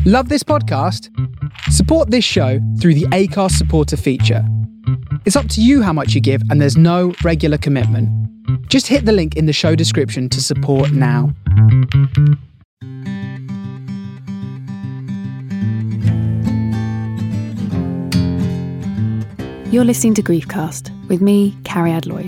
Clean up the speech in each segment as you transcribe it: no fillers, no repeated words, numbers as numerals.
Love this podcast? Support this show through the Acast supporter feature. It's up to you how much you give, and there's no regular commitment. Just hit the link in the show description to support now. You're listening to Griefcast with me, Carrie-Ad Lloyd.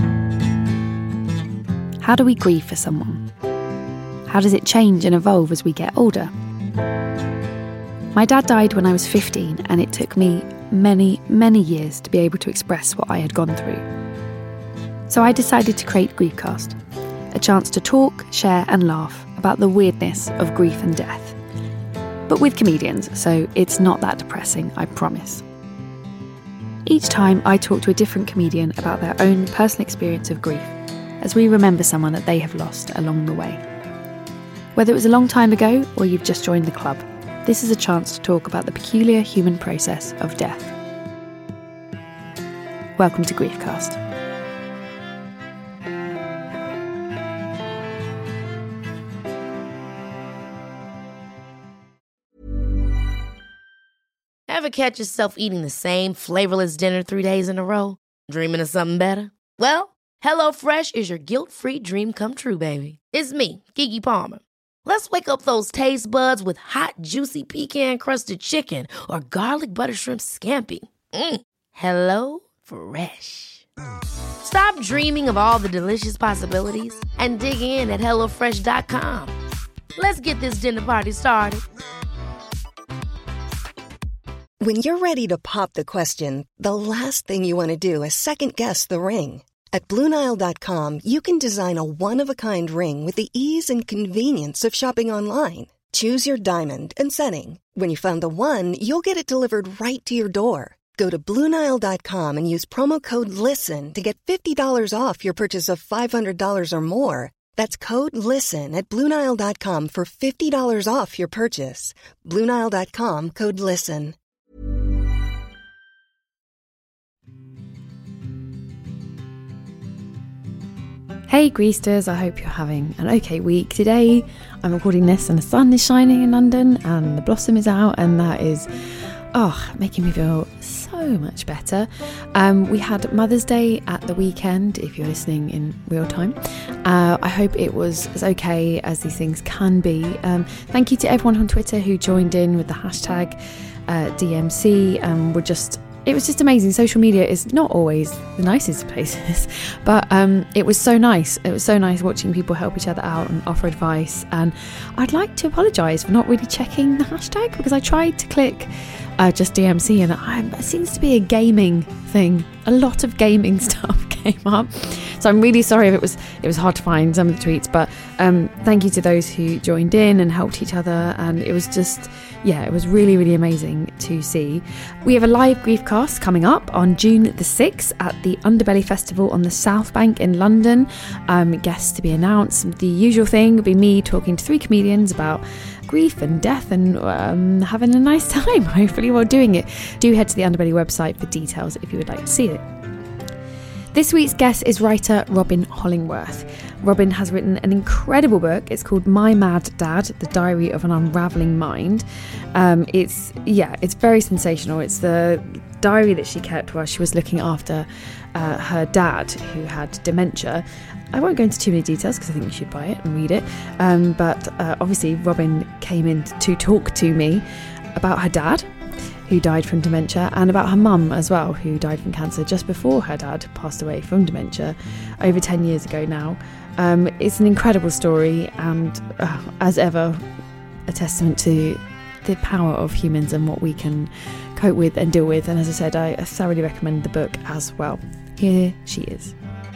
How do we grieve for someone? How does it change and evolve as we get older? My dad died when I was 15, and it took me many, many years to be able to express what I had gone through. So I decided to create Griefcast, a chance to talk, share and laugh about the weirdness of grief and death. But with comedians, so it's not that depressing, I promise. Each time I talk to a different comedian about their own personal experience of grief, as we remember someone that they have lost along the way. Whether it was a long time ago or you've just joined the club, this is a chance to talk about the peculiar human process of death. Welcome to Griefcast. Ever catch yourself eating the same flavorless dinner 3 days in a row? Dreaming of something better? Well, HelloFresh is your guilt-free dream come true, baby. It's me, Keke Palmer. Let's wake up those taste buds with hot, juicy pecan-crusted chicken or garlic butter shrimp scampi. Hello Fresh. Stop dreaming of all the delicious possibilities and dig in at HelloFresh.com. Let's get this dinner party started. When you're ready to pop the question, the last thing you want to do is second-guess the ring. At BlueNile.com, you can design a one-of-a-kind ring with the ease and convenience of shopping online. Choose your diamond and setting. When you find the one, you'll get it delivered right to your door. Go to BlueNile.com and use promo code LISTEN to get $50 off your purchase of $500 or more. That's code LISTEN at BlueNile.com for $50 off your purchase. BlueNile.com, code LISTEN. Hey Greasters, I hope you're having an okay week. Today I'm recording this and the sun is shining in London and the blossom is out, and that is making me feel so much better. We had Mother's Day at the weekend, if you're listening in real time. I hope it was as okay as these things can be. Thank you to everyone on Twitter who joined in with the hashtag DMC. It was just amazing. Social media is not always the nicest places, but it was so nice. It was so nice watching people help each other out and offer advice. And I'd like to apologise for not really checking the hashtag, because I tried to click just DMC and it seems to be a gaming thing. A lot of gaming stuff came up. So I'm really sorry if it was hard to find some of the tweets, but thank you to those who joined in and helped each other. And it was just, it was really, really amazing to see. We have a live Griefcast coming up on June the 6th at the Underbelly Festival on the South Bank in London. Guests to be announced. The usual thing would be me talking to 3 comedians about grief and death and having a nice time, hopefully, while doing it. Do head to the Underbelly website for details if you would like to see it. This week's guest is writer Robin Hollingworth. Robin has written an incredible book. It's called My Mad Dad, The Diary of an Unravelling Mind. It's very sensational. It's the diary that she kept while she was looking after her dad, who had dementia. I won't go into too many details because I think you should buy it and read it. But obviously Robin came in to talk to me about her dad, who died from dementia, and about her mum as well, who died from cancer just before her dad passed away from dementia over 10 years ago now. It's an incredible story, and as ever, a testament to the power of humans and what we can cope with and deal with. And as I said, I thoroughly recommend the book as well. Here she is.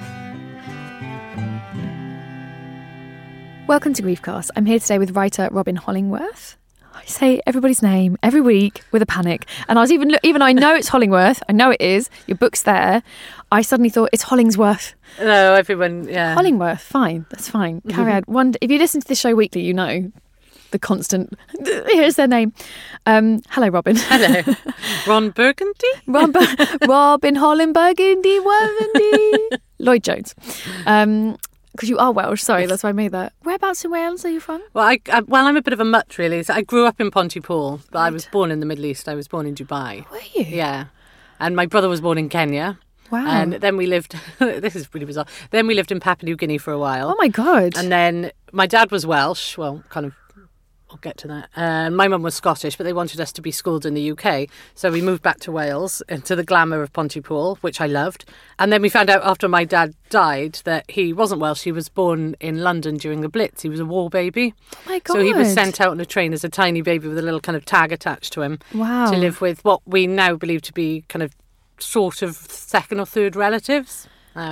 Welcome to Griefcast. I'm here today with writer Robin Hollingworth. I say everybody's name every week with a panic, and I was even I know it's Hollingworth. I know it is. Your book's there. I suddenly thought it's Hollingsworth. No, everyone, yeah. Hollingworth, fine, that's fine. Carrie-Ad, if you listen to this show weekly, you know the constant. Here's their name. Hello, Robin. Hello, Ron Burgundy. Robin Holland Burgundy, Lloyd Jones. Because you are Welsh, sorry, that's why I made that. Whereabouts in Wales are you from? Well, I'm a bit of a mutt, really. So I grew up in Pontypool, but I was born in the Middle East. I was born in Dubai. Were you? Yeah. And my brother was born in Kenya. Wow. And then we lived, this is pretty bizarre, then we lived in Papua New Guinea for a while. Oh my God. And then my dad was Welsh, well, kind of, I'll get to that. My mum was Scottish, but they wanted us to be schooled in the UK. So we moved back to Wales, into the glamour of Pontypool, which I loved. And then we found out after my dad died that he wasn't Welsh. He was born in London during the Blitz. He was a war baby. Oh my God. So he was sent out on a train as a tiny baby with a little kind of tag attached to him. Wow. To live with what we now believe to be kind of sort of second or third relatives.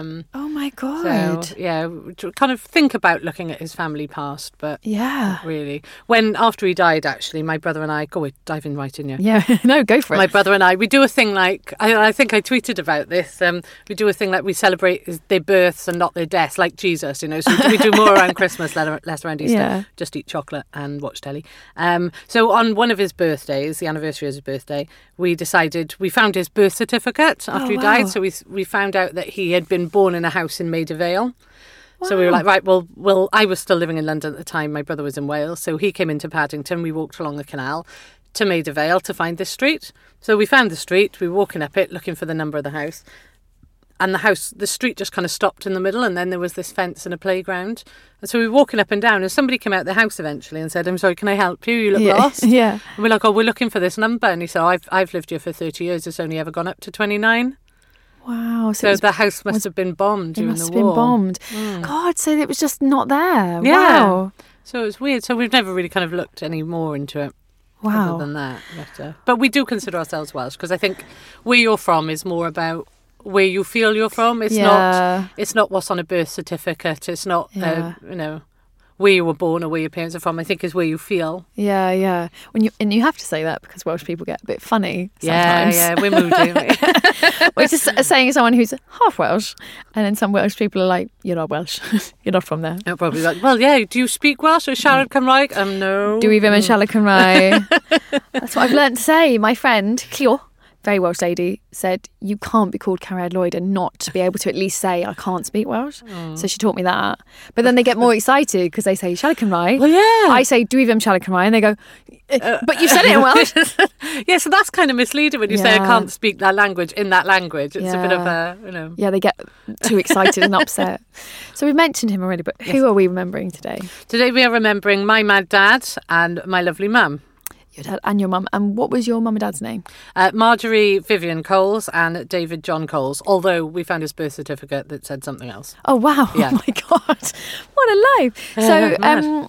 Oh my God. So, yeah, kind of think about looking at his family past, but Yeah. really. After he died, actually, my brother and I, we're diving right in here. Yeah, no, go for it. My brother and I, we do a thing like, I think I tweeted about this, we do a thing like we celebrate their births and not their deaths, like Jesus, you know, so we do more around Christmas, less around Easter, Yeah. just eat chocolate and watch telly. So on one of his birthdays, the anniversary of his birthday, we found his birth certificate after he wow. died, so we found out that he had been born in a house in Maida Vale. So we were like, right, well, I was still living in London at the time. My brother was in Wales. So he came into Paddington. We walked along the canal to Maida Vale to find this street. So we found the street. We were walking up it, looking for the number of the house. And the street just kind of stopped in the middle. And then there was this fence and a playground. And so we were walking up and down. And somebody came out the house eventually and said, I'm sorry, can I help you? You look lost. Yeah. And we're like, oh, we're looking for this number. And he said, I've lived here for 30 years. It's only ever gone up to 29. Wow. So the house must have been bombed during the war. It must have been bombed. God, so it was just not there. Yeah. Wow. So it was weird. So we've never really kind of looked any more into it. Wow. Other than that. But we do consider ourselves Welsh because I think where you're from is more about where you feel you're from. It's not what's on a birth certificate. It's not, where you were born or where your parents are from. I think is where you feel. Yeah, yeah. And you have to say that because Welsh people get a bit funny sometimes. Yeah, we're moody. Which is saying someone who's half Welsh, and then some Welsh people are like, "You're not Welsh. You're not from there." They're probably like, "Well, yeah. Do you speak Welsh or siarad Cymraeg?" No. Do even siarad Cymraeg? That's what I've learned to say. My friend Cleo, very Welsh lady, said you can't be called Cariad Lloyd and not be able to at least say I can't speak Welsh. So she taught me that. But then they get more excited because they say siarad Cymraeg. Well, yeah. I say do even siarad Cymraeg, and they go, but you said it in Welsh. Yeah, so that's kind of misleading when you say I can't speak that language in that language. It's a bit of a, Yeah, they get too excited and upset. So we've mentioned him already, but who are we remembering today? Today we are remembering my mad dad and my lovely mum. Your dad and your mum. And what was your mum and dad's name? Marjorie Vivian Coles and David John Coles, although we found his birth certificate that said something else. Oh, wow. Yeah. Oh, my God. What a life. So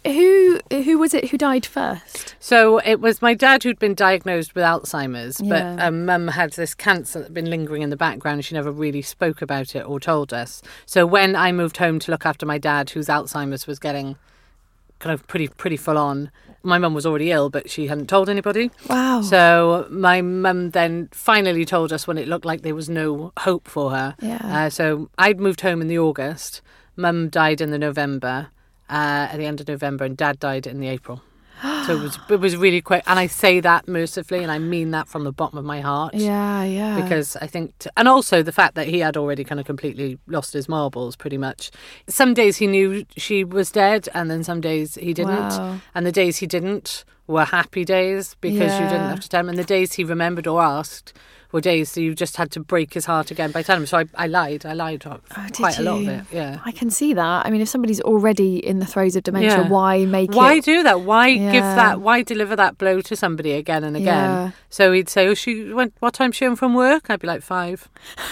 who was it who died first? So it was my dad who'd been diagnosed with Alzheimer's, Yeah. but mum had this cancer that had been lingering in the background and she never really spoke about it or told us. So when I moved home to look after my dad, whose Alzheimer's was getting kind of pretty full on, my mum was already ill, but she hadn't told anybody. Wow. So my mum then finally told us when it looked like there was no hope for her. Yeah. So I'd moved home in the August. Mum died in the November, at the end of November, and Dad died in the April. So it was really quick. And I say that mercifully, and I mean that from the bottom of my heart. Yeah. Because I think, and also the fact that he had already kind of completely lost his marbles, pretty much. Some days he knew she was dead, and then some days he didn't. Wow. And the days he didn't were happy days because you didn't have to tell him. And the days he remembered or asked were days that you just had to break his heart again by telling him. So I lied quite a lot of it. Yeah. I can see that. I mean, if somebody's already in the throes of dementia, why make it? Why do that? Why give that? Why deliver that blow to somebody again and again? Yeah. So he'd say, what time's she home from work? I'd be like 5.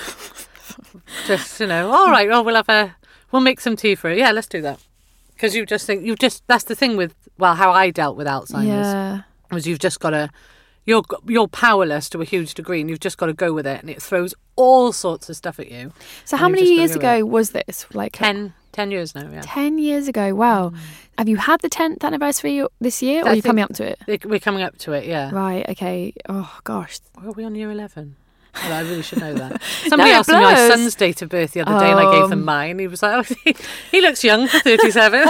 Just, all right, we'll make some tea for her. Yeah, let's do that. Because you just think, that's the thing with, how I dealt with Alzheimer's. Was you've just got to, you're powerless to a huge degree and you've just got to go with it, and it throws all sorts of stuff at you. So how many years ago was this? Like 10 years now, yeah. 10 years ago, wow. Have you had the 10th anniversary this year, or are you coming up to it? We're coming up to it, yeah. Right, okay. Oh, gosh. Are we on year 11? Well, I really should know that. Somebody asked me my son's date of birth the other day and I gave them mine. He was like, he looks young for 37.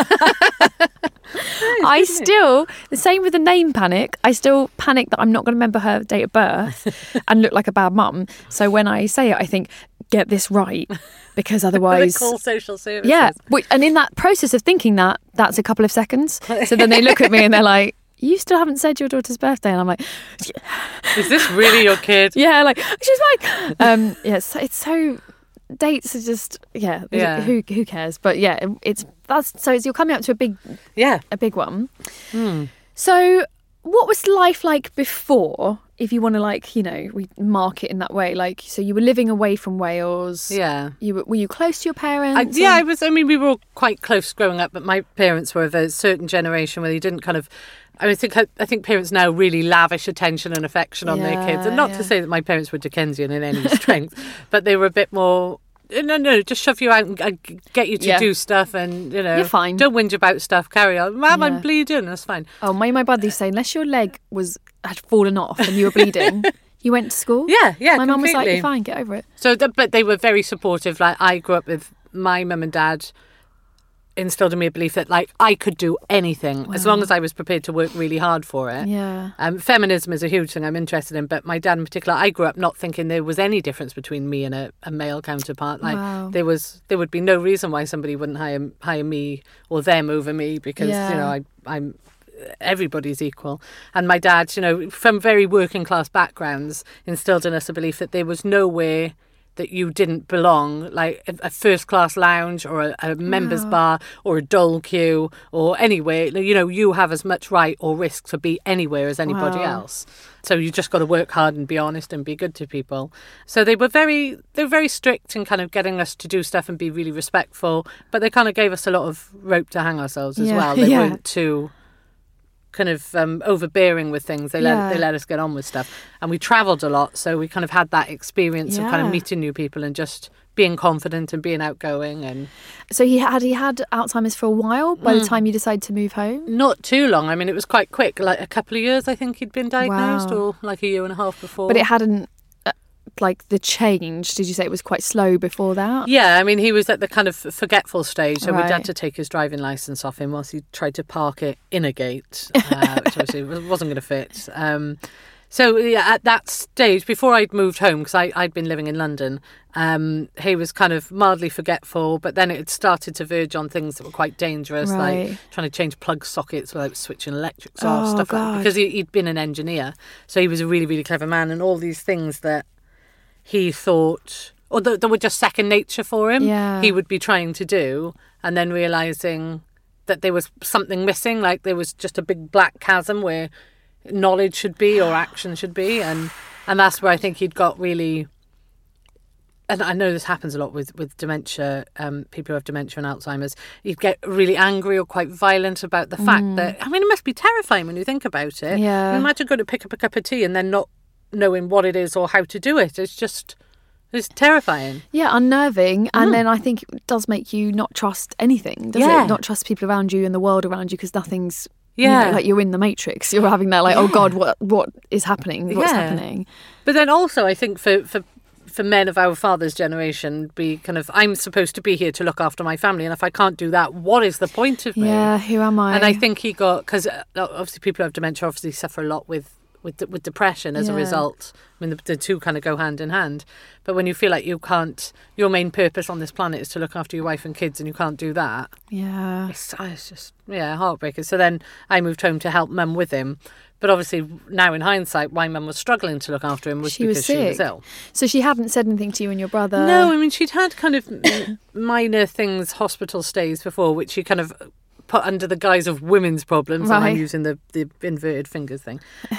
The same with the name panic. I still panic that I'm not going to remember her date of birth and look like a bad mum. So when I say it, I think, get this right, because otherwise... They call social services. Yeah, and in that process of thinking that, that's a couple of seconds. So then they look at me and they're like, you still haven't said your daughter's birthday. And I'm like... Is this really your kid? Yeah, like, she's like... yes, it's so... Dates are just... Yeah, who cares? But yeah, so you're coming up to a big one. So what was life like before, if you want to, like, you know, we mark it in that way? Like, so you were living away from Wales. Yeah. Were you close to your parents? I was. I mean, we were all quite close growing up, but my parents were of a certain generation where they didn't kind of... I think parents now really lavish attention and affection on their kids. And not to say that my parents were Dickensian in any strength, but they were a bit more... No, just shove you out and get you to do stuff, and, you know, you're fine. Don't whinge about stuff, carry on. Mum, I'm bleeding, that's fine. Oh, my brother used to say, unless your leg had fallen off and you were bleeding, you went to school. Yeah, my mum was like, you're fine, get over it. So, but they were very supportive. Like, I grew up with my mum and dad instilled in me a belief that, like, I could do anything as long as I was prepared to work really hard for it. Yeah. Feminism is a huge thing I'm interested in, but my dad in particular, I grew up not thinking there was any difference between me and a male counterpart. Like, there would be no reason why somebody wouldn't hire me or them over me, because you know, I'm everybody's equal. And my dad, you know, from very working class backgrounds, instilled in us a belief that there was nowhere that you didn't belong, like a first class lounge or a members bar or a dole queue or anywhere. You know, you have as much right or risk to be anywhere as anybody else. So you just got to work hard and be honest and be good to people. So they were very strict in kind of getting us to do stuff and be really respectful, but they kind of gave us a lot of rope to hang ourselves as well. They weren't too kind of overbearing with things. They let us get on with stuff, and we travelled a lot, so we kind of had that experience of kind of meeting new people and just being confident and being outgoing. And so he had Alzheimer's for a while by the time you decided to move home? Not too long. I mean, it was quite quick, like a couple of years I think he'd been diagnosed, or like a year and a half before. But it hadn't, like, the change, did you say it was quite slow before that? Yeah, I mean, he was at the kind of forgetful stage, so we'd had to take his driving licence off him whilst he tried to park it in a gate, which obviously wasn't going to fit. So yeah, at that stage, before I'd moved home, because I'd been living in London, he was kind of mildly forgetful, but then it had started to verge on things that were quite dangerous, like trying to change plug sockets without switching electrics off, stuff like that, because he'd been an engineer, so he was a really, really clever man, and all these things that he thought, or that were just second nature for him, he would be trying to do, and then realising that there was something missing, like there was just a big black chasm where knowledge should be or action should be, and that's where I think he'd got really, and I know this happens a lot with dementia, people who have dementia and Alzheimer's, you'd get really angry or quite violent about the fact that, I mean, it must be terrifying when you think about it. Yeah. I mean, imagine going to pick up a cup of tea and then not knowing what it is or how to do it. It's terrifying. Yeah, unnerving. And then I think it does make you not trust anything, does it? Not trust people around you and the world around you, because nothing's, you know, like you're in the Matrix. You're having that, like, oh God, what is happening? What's happening? But then also, I think for men of our father's generation, be kind of, I'm supposed to be here to look after my family, and if I can't do that, what is the point of me? Yeah, who am I? And I think he got, because obviously people who have dementia obviously suffer a lot with depression as a result. I mean, the two kind of go hand in hand. But when you feel like you can't, your main purpose on this planet is to look after your wife and kids, and you can't do that. Yeah. It's just, heartbreaking. So then I moved home to help Mum with him. But obviously now in hindsight, why Mum was struggling to look after him was because she was ill. So she hadn't said anything to you and your brother? No, I mean, she'd had kind of minor things, hospital stays before, which she kind of put under the guise of women's problems, and I'm using the inverted fingers thing.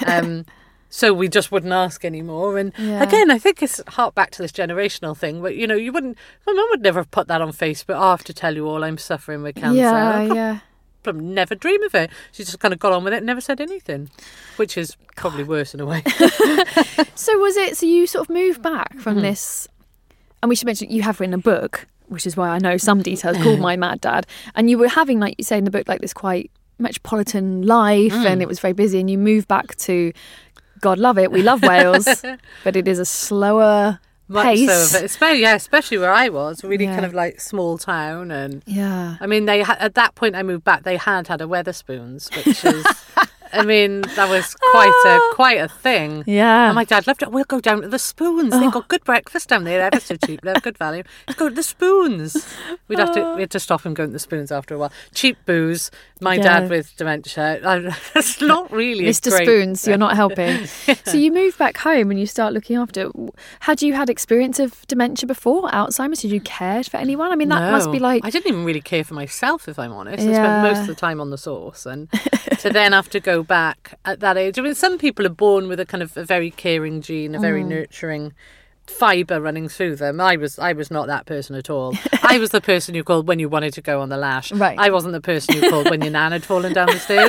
So we just wouldn't ask anymore. And again, I think it's hark back to this generational thing. But, you know, my mum would never have put that on Facebook. I have to tell you all, I'm suffering with cancer. Yeah. I'd never dream of it. She just kind of got on with it and never said anything, which is probably worse in a way. So you sort of moved back from this, and we should mention you have written a book, which is why I know some details, called My Mad Dad. And you were having, like you say in the book, like this quite metropolitan life, and it was very busy, and you moved back to, God love it, we love Wales, but it is a slower pace. So, especially where I was, really kind of like small town. And I mean, at that point I moved back, they had a Wetherspoons, which is I mean, that was quite a thing. Yeah. And my dad loved it. We'll go down to the Spoons. They've got good breakfast down there. Ever so cheap. They're good value. Let's go to the Spoons. We had to stop him going to the Spoons after a while. Cheap booze. My dad with dementia. It's not really Mr. Spoons, you're not helping. So you move back home and you start looking after. Had you had experience of dementia before, Alzheimer's? Did you care for anyone? I mean, that must be like... I didn't even really care for myself, if I'm honest. I spent most of the time on the sauce. And to then have to go back at that age. I mean, some people are born with a kind of a very caring gene, a very nurturing fibre running through them. I was not that person at all. I was the person you called when you wanted to go on the lash. Right. I wasn't the person you called when your nan had fallen down the stairs.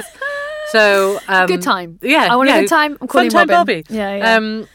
So good time. Yeah. I want a good time. I'm calling fun time Robin. Bobby. Yeah.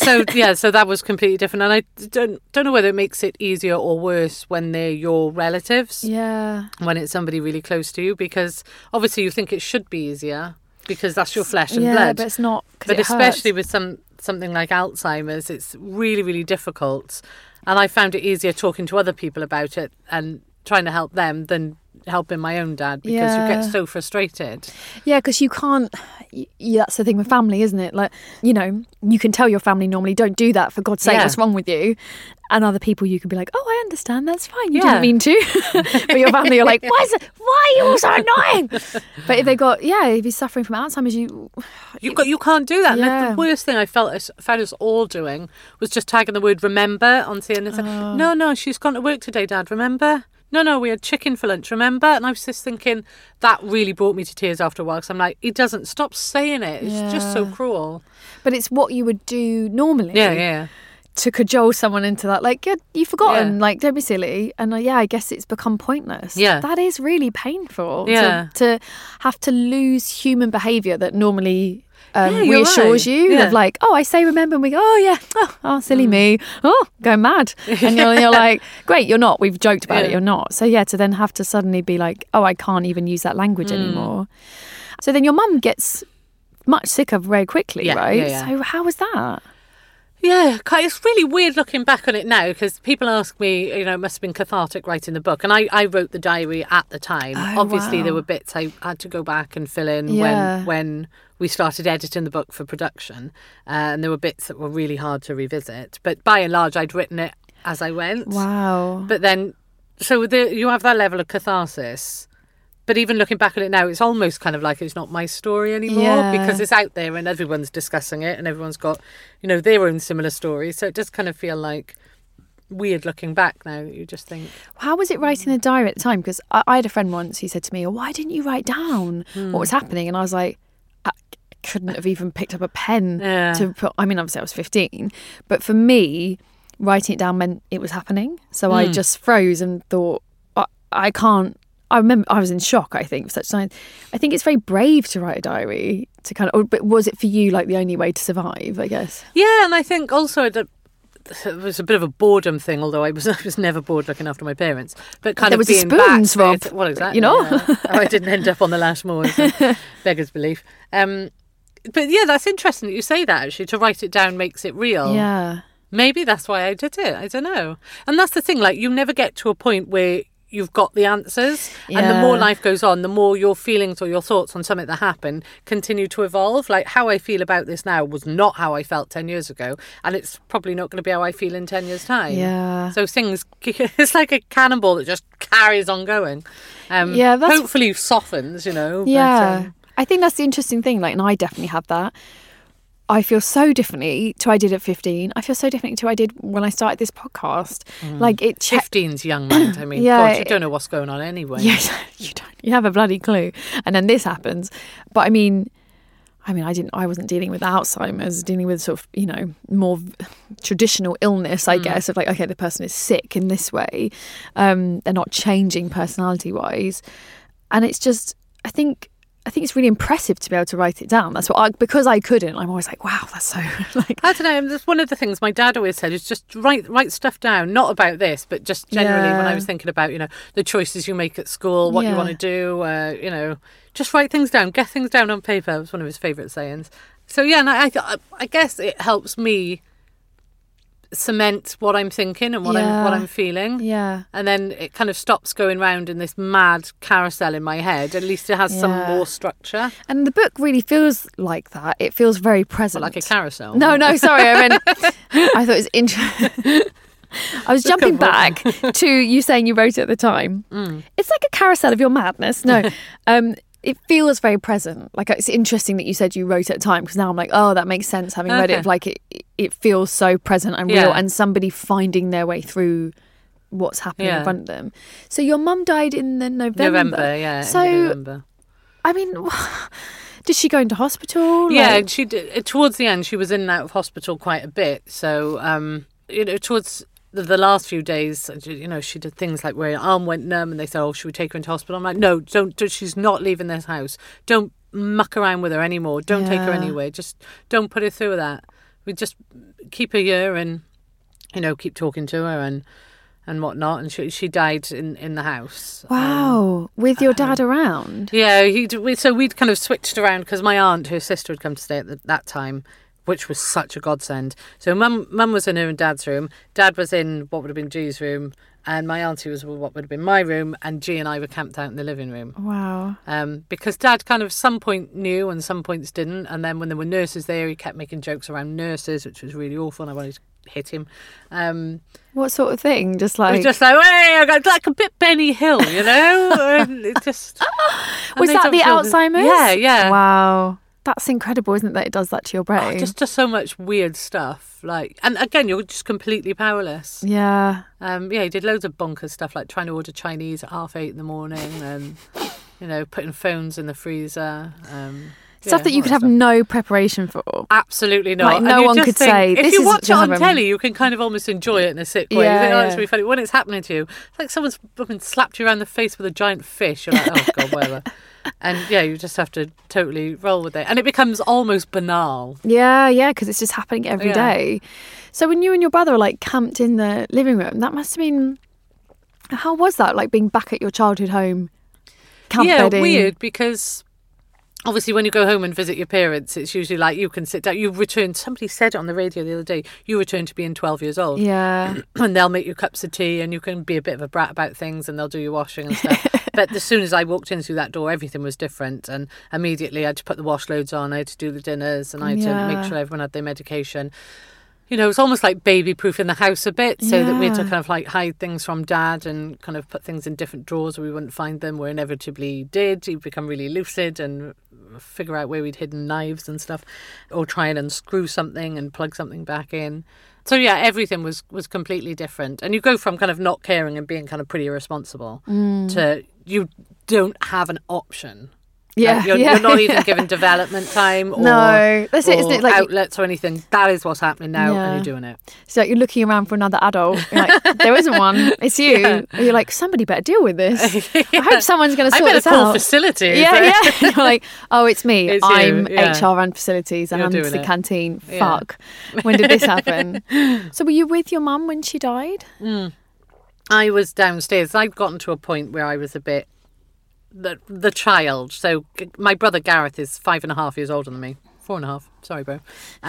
So that was completely different, and I don't know whether it makes it easier or worse when they're your relatives. Yeah. When it's somebody really close to you, because obviously you think it should be easier because that's your flesh and blood. Yeah, but it's not. But especially with something like Alzheimer's, it's really, really difficult. And I found it easier talking to other people about it and trying to help them than helping my own dad, because you get so frustrated. Yeah, because you can't. That's the thing with family, isn't it? Like, you know, you can tell your family normally, don't do that, for God's sake, what's wrong with you? And other people you can be like, oh, I understand, that's fine, you didn't mean to. But your family are like, why are you all so annoying? But if he's suffering from Alzheimer's, you can't do that. Yeah. And the worst thing I found us all doing was just tagging the word remember onto the end and saying, no, she's gone to work today, Dad, remember? No, we had chicken for lunch, remember? And I was just thinking, that really brought me to tears after a while, because I'm like, he doesn't stop saying it. It's just so cruel. But it's what you would do normally. Yeah. To cajole someone into that, like, you've forgotten, like, don't be silly. And I guess it's become pointless. Yeah. That is really painful. To have to lose human behaviour that normally reassures you of like, oh, I say remember, and we go, oh, silly me, go mad. And you're like, great, you're not, we've joked about it, you're not. So to then have to suddenly be like, oh, I can't even use that language anymore. So then your mum gets much sicker very quickly, right? Yeah. So how was that? Yeah, it's really weird looking back on it now, because people ask me, it must have been cathartic writing the book. And I wrote the diary at the time. Obviously, there were bits I had to go back and fill in when we started editing the book for production. And there were bits that were really hard to revisit. But by and large, I'd written it as I went. Wow. But then, so you have that level of catharsis. But even looking back at it now, it's almost kind of like it's not my story anymore, because it's out there and everyone's discussing it and everyone's got, their own similar stories. So it does kind of feel like weird looking back now. You just think... How was it writing a diary at the time? Because I had a friend once who said to me, why didn't you write down what was happening? And I was like, I couldn't have even picked up a pen to put... I mean, obviously I was 15. But for me, writing it down meant it was happening. So I just froze and thought, I can't... I remember I was in shock, I think, for such time. I think it's very brave to write a diary to but was it for you like the only way to survive, I guess? Yeah, and I think also it was a bit of a boredom thing, although I was never bored looking after my parents. But kind there of was being the spoons, back, Rob. Well, exactly. I didn't end up on the Lashmore, beggar's belief. But that's interesting that you say that, actually. To write it down makes it real. Yeah. Maybe that's why I did it. I don't know. And that's the thing, like, you never get to a point where you've got the answers, and the more life goes on, the more your feelings or your thoughts on something that happened continue to evolve. Like, how I feel about this now was not how I felt 10 years ago, and it's probably not going to be how I feel in 10 years time. So things, it's like a cannonball that just carries on going. Hopefully softens, but, I think that's the interesting thing, like, and I definitely have that. I feel so differently to I did at 15. I feel so differently to I did when I started this podcast. Like, it 15's young mind. I mean, God, you don't know what's going on anyway. Yes, you don't. You have a bloody clue. And then this happens. But I mean, I wasn't dealing with Alzheimer's, dealing with sort of, more traditional illness, I guess, of like, okay, the person is sick in this way. They're not changing personality wise. And it's just, I think it's really impressive to be able to write it down. That's what because I couldn't. I'm always like, wow, that's so like... I don't know. That's one of the things my dad always said, is just write stuff down. Not about this, but just generally when I was thinking about, the choices you make at school, what you want to do, just write things down, get things down on paper. It was one of his favourite sayings. So, and I guess it helps me cement what I'm thinking and what I'm feeling. Yeah. And then it kind of stops going round in this mad carousel in my head. At least it has some more structure. And the book really feels like that. It feels very present. Like a carousel. No, sorry. I mean, I thought it was interesting. I was jumping back to you saying you wrote it at the time. It's like a carousel of your madness. No. It feels very present. Like, it's interesting that you said you wrote it at a time, because now I'm like, oh, that makes sense having read it. Like, it feels so present and real, and somebody finding their way through what's happening in front of them. So your mum died in the November. So, November. I mean, did she go into hospital? Yeah, she did. Towards the end, she was in and out of hospital quite a bit. So, towards the last few days, she did things like where her arm went numb, and they said, oh, should we take her into hospital? I'm like, no, don't. She's not leaving this house. Don't muck around with her anymore. Don't take her anywhere. Just don't put her through that. We just keep her here and, keep talking to her and whatnot. And she died in the house. Wow. With your dad around? Yeah. So we'd kind of switched around because my aunt, her sister, had come to stay at that time, which was such a godsend. So mum was in her and dad's room. Dad was in what would have been G's room, and my auntie was what would have been my room, and G and I were camped out in the living room. Wow. Because Dad kind of some point knew and some points didn't, and then when there were nurses there, he kept making jokes around nurses, which was really awful, and I wanted to hit him. What sort of thing? Just like... It was just like, hey, I got like a bit Benny Hill, and it just... Was that the Alzheimer's? Yeah. Wow. That's incredible, isn't it, that it does that to your brain? Just so much weird stuff. And again, you're just completely powerless. Yeah. He did loads of bonkers stuff, like trying to order Chinese at 8:30 in the morning, and putting phones in the freezer. Stuff that you could have no preparation for. Absolutely not. Like, no one could say, if you watch it on telly, you can kind of almost enjoy it in a sick way. You think, it's really funny. When it's happening to you, it's like someone's slapped you around the face with a giant fish. You're like, oh God, whatever. And you just have to totally roll with it. And it becomes almost banal. Yeah, because it's just happening every day. So when you and your brother were like camped in the living room, that must have been... How was that, like being back at your childhood home, camp bedding? Weird, because... Obviously, when you go home and visit your parents, it's usually like you can sit down. You return. Somebody said it on the radio the other day. You return to being 12 years old. Yeah. And they'll make you cups of tea, and you can be a bit of a brat about things, and they'll do your washing and stuff. But as soon as I walked in through that door, everything was different, and immediately I had to put the wash loads on. I had to do the dinners, and I had to make sure everyone had their medication. It's almost like baby-proofing the house a bit, so that we had to kind of like hide things from Dad and kind of put things in different drawers where we wouldn't find them, where inevitably did. He'd become really lucid and figure out where we'd hidden knives and stuff, or try and unscrew something and plug something back in. So everything was completely different. And you go from kind of not caring and being kind of pretty irresponsible to you don't have an option. Yeah, you're not even given development time or, that's it, isn't it? Like, outlets or anything. That is what's happening now, and you're doing it. So you're looking around for another adult. You're like, there isn't one. It's you. Yeah. You're like, somebody better deal with this. I hope someone's going to sort this out. I better call facilities. Yeah. You're like, oh, it's me. It's I'm HR and facilities, and I'm the canteen. Fuck. When did this happen? So were you with your mum when she died? I was downstairs. I'd gotten to a point where I was a bit... The child. So my brother Gareth is 5.5 years older than me. 4.5. Sorry, bro.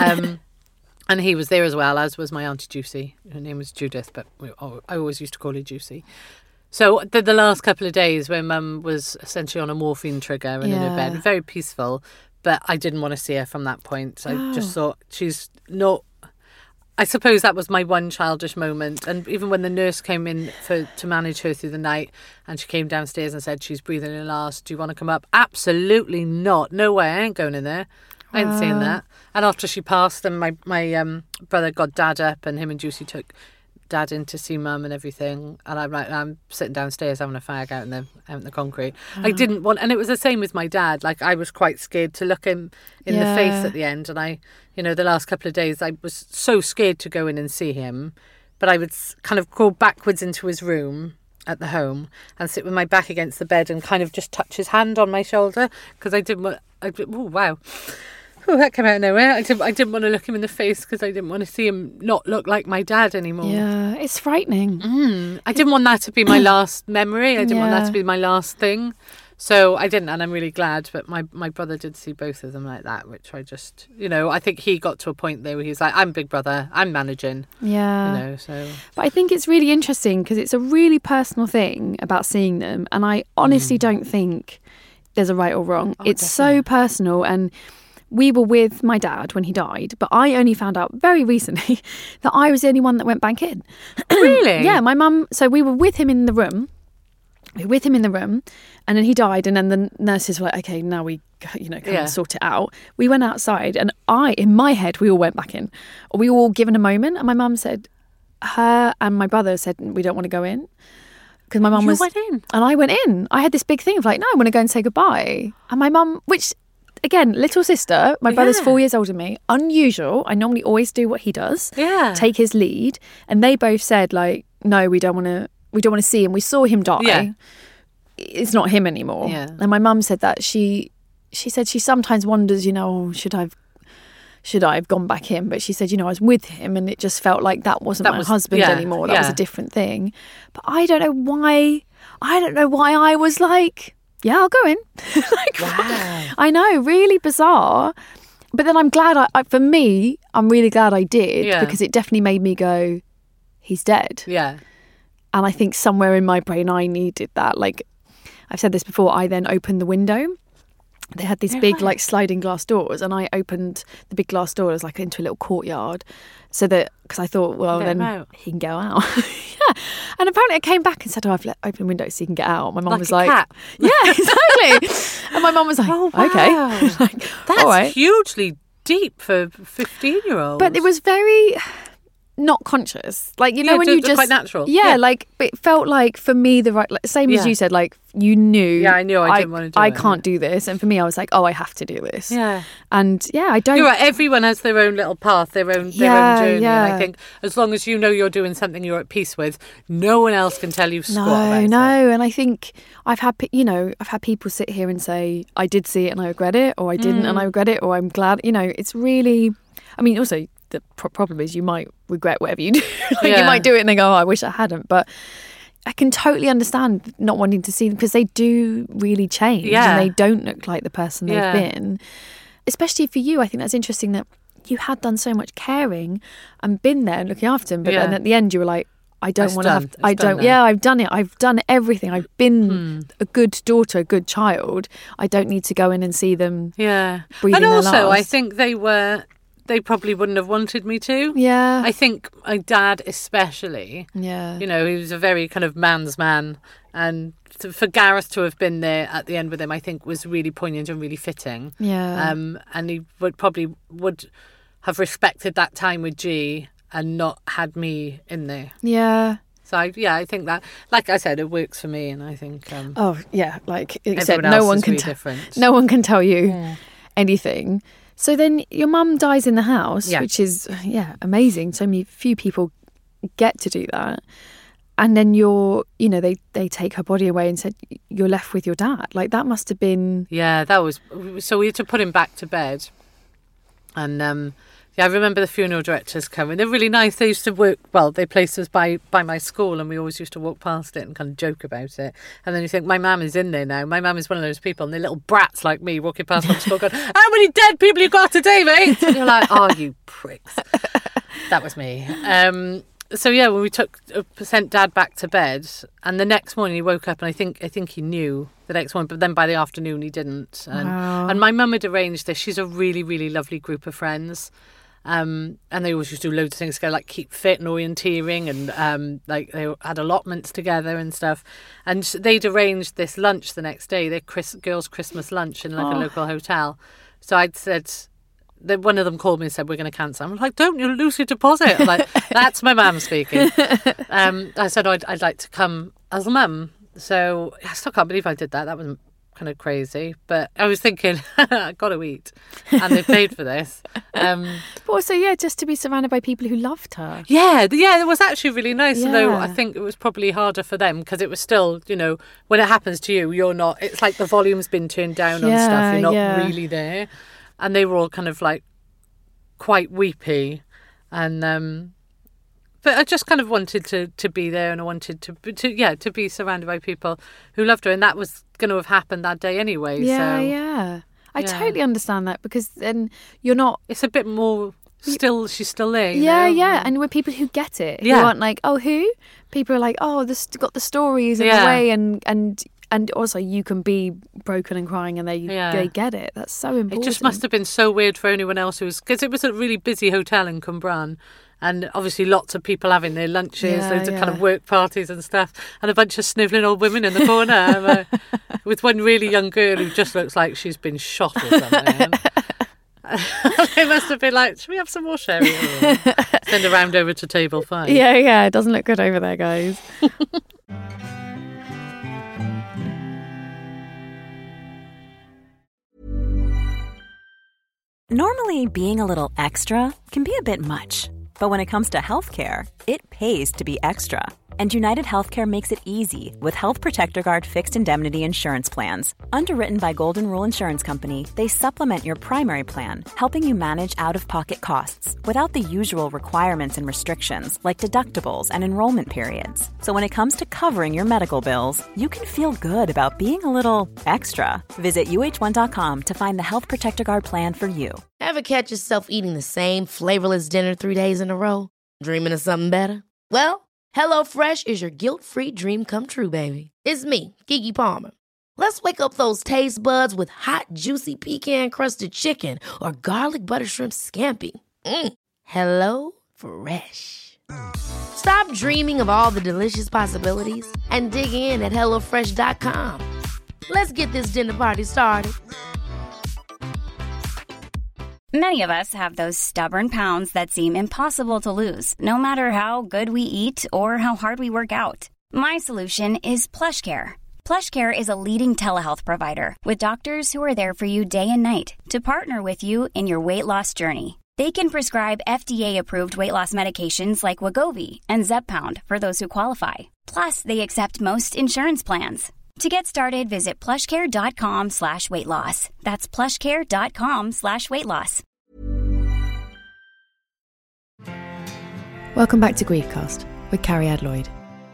And he was there as well, as was my auntie Juicy. Her name was Judith, but I always used to call her Juicy. So the last couple of days when Mum was essentially on a morphine trigger and in her bed, very peaceful, but I didn't want to see her from that point. So I just thought, she's not... I suppose that was my one childish moment. And even when the nurse came in to manage her through the night, and she came downstairs and said, she's breathing her last, do you want to come up? Absolutely not. No way, I ain't going in there. I ain't seeing that. And after she passed, then my brother got Dad up, and him and Juicy took Dad in to see Mum and everything. And I'm sitting downstairs having a fag out in the concrete. I didn't want... And it was the same with my dad. Like, I was quite scared to look him in the face at the end. And I... the last couple of days, I was so scared to go in and see him. But I would kind of crawl backwards into his room at the home and sit with my back against the bed and kind of just touch his hand on my shoulder. Because I didn't want... Oh, wow. Oh, that came out of nowhere. I didn't want to look him in the face because I didn't want to see him not look like my dad anymore. Yeah, it's frightening. I didn't want that to be my last memory. I didn't want that to be my last thing. So I didn't, and I'm really glad. But my brother did see both of them like that, which I just, I think he got to a point there where he's like, I'm big brother, I'm managing. Yeah. So. But I think it's really interesting because it's a really personal thing about seeing them. And I honestly don't think there's a right or wrong. It's definitely. so personal. And we were with my dad when he died, but I only found out very recently that I was the only one that went back in. Really? Yeah, my mum. So we were with him in the room. And then he died, and then the nurses were like, okay, now we, come and sort it out. We went outside, and in my head, we all went back in. We were all given a moment, and my mum said, her and my brother said, we don't want to go in. Because my mum was... went in? And I went in. I had this big thing of like, no, I want to go and say goodbye. And my mum, which, again, little sister, my brother's 4 years older than me, unusual. I normally always do what he does. Yeah. Take his lead. And they both said, like, no, we don't want to see him. We saw him die. Yeah. It's not him anymore. Yeah. And my mum said that she said she sometimes wonders, should I have gone back in? But she said, I was with him and it just felt like that wasn't my husband anymore. That was a different thing. But I don't know why I was like, yeah, I'll go in. Wow. I know, really bizarre. But then I'm glad for me, I'm really glad I did because it definitely made me go, he's dead. Yeah. And I think somewhere in my brain, I needed that. Like, I've said this before, I then opened the window. They had these big, like, sliding glass doors, and I opened the big glass doors, like, into a little courtyard, so that, because I thought, well, then he can go out. Yeah. And apparently I came back and said, I've opened windows so you can get out. My mum was like, cat. Yeah, exactly. And my mum was like, oh, wow. Okay. Like, that's all right. hugely deep for 15-year-olds. But it was very... not conscious, like when you just quite natural. Like it felt like for me the right, like, same as you said, like you knew. Yeah, I knew I didn't want to do it. I can't do this, and for me, I was like, oh, I have to do this. Yeah, and I don't. You're right. Everyone has their own little path, their own journey. Yeah. And I think as long as you know you're doing something you're at peace with, no one else can tell you squat about it. No, and I think I've had people sit here and say I did see it and I regret it, or I didn't and I regret it, or I'm glad. It's really. I mean, also. The problem is you might regret whatever you do. You might do it and then go, oh, I wish I hadn't. But I can totally understand not wanting to see them because they do really change and they don't look like the person they've been. Especially for you, I think that's interesting that you had done so much caring and been there and looking after them. But then at the end you were like, I don't want to have... I've done it. I've done everything. I've been a good daughter, a good child. I don't need to go in and see them breathing and also, their last. I think they probably wouldn't have wanted me to. Yeah. I think my dad especially. Yeah. He was a very kind of man's man. And for Gareth to have been there at the end with him, I think was really poignant and really fitting. Yeah. And he would have respected that time with G and not had me in there. Yeah. So I think that, like I said, it works for me. And I think... like you said, no one can tell you anything. So then your mum dies in the house, which is, amazing. So few people get to do that. And then they take her body away and said, you're left with your dad. Like, that must have been... Yeah, that was... So we had to put him back to bed. And, I remember the funeral directors coming. They're really nice. They used to work... Well, they placed us by my school and we always used to walk past it and kind of joke about it. And then you think, my mum is in there now. My mum is one of those people, and they're little brats like me walking past from school going, how many dead people you got today, mate? And you're like, oh, you pricks. That was me. So when we sent Dad back to bed, and the next morning he woke up, and I think he knew the next morning, but then by the afternoon he didn't. And my mum had arranged this. She's a really, really lovely group of friends. And they always used to do loads of things together, like keep fit and orienteering, and like they had allotments together and stuff. And they'd arranged this lunch the next day, their girls' Christmas lunch in like a local hotel. So I'd said, one of them called me and said, we're going to cancel. I'm like, don't, you'll lose your deposit. I'm like, that's my mum speaking. I said, I'd like to come as a mum. So I still can't believe I did that. That was kind of crazy, but I was thinking, I got to eat, and they paid for this. But also, just to be surrounded by people who loved her. Yeah, it was actually really nice. Although I think it was probably harder for them because it was still, when it happens to you, you're not. It's like the volume's been turned down on stuff. You're not really there, and they were all kind of like quite weepy, and But I just kind of wanted to be there, and I wanted to be surrounded by people who loved her, and that was going to have happened that day anyway. Yeah. I totally understand that, because then you're not... It's a bit more... she's still there. Yeah. And we're people who get it. Who aren't like, oh, who? People are like, oh, this got the stories in the way, and also you can be broken and crying, and they get it. That's so important. It just must have been so weird for anyone else because it was a really busy hotel in Cwmbran. And obviously lots of people having their lunches, loads of kind of work parties and stuff, and a bunch of snivelling old women in the corner with one really young girl who just looks like she's been shot or something. They must have been like, should we have some more sherry? Send a round over to table 5. Yeah, it doesn't look good over there, guys. Normally, being a little extra can be a bit much. But when it comes to healthcare, it pays to be extra. And United Healthcare makes it easy with Health Protector Guard fixed indemnity insurance plans. Underwritten by Golden Rule Insurance Company, they supplement your primary plan, helping you manage out-of-pocket costs without the usual requirements and restrictions like deductibles and enrollment periods. So when it comes to covering your medical bills, you can feel good about being a little extra. Visit UH1.com to find the Health Protector Guard plan for you. Ever catch yourself eating the same flavorless dinner 3 days in a row? Dreaming of something better? Well, HelloFresh is your guilt-free dream come true, baby. It's me, Keke Palmer. Let's wake up those taste buds with hot, juicy pecan-crusted chicken or garlic butter shrimp scampi. Hello Fresh. Stop dreaming of all the delicious possibilities and dig in at HelloFresh.com. Let's get this dinner party started. Many of us have those stubborn pounds that seem impossible to lose, no matter how good we eat or how hard we work out. My solution is PlushCare. PlushCare is a leading telehealth provider with doctors who are there for you day and night to partner with you in your weight loss journey. They can prescribe FDA-approved weight loss medications like Wegovy and Zepbound for those who qualify. Plus, they accept most insurance plans. To get started, visit plushcare.com/weightloss. That's plushcare.com/weightloss. Welcome back to Griefcast with Carrie Adloyd.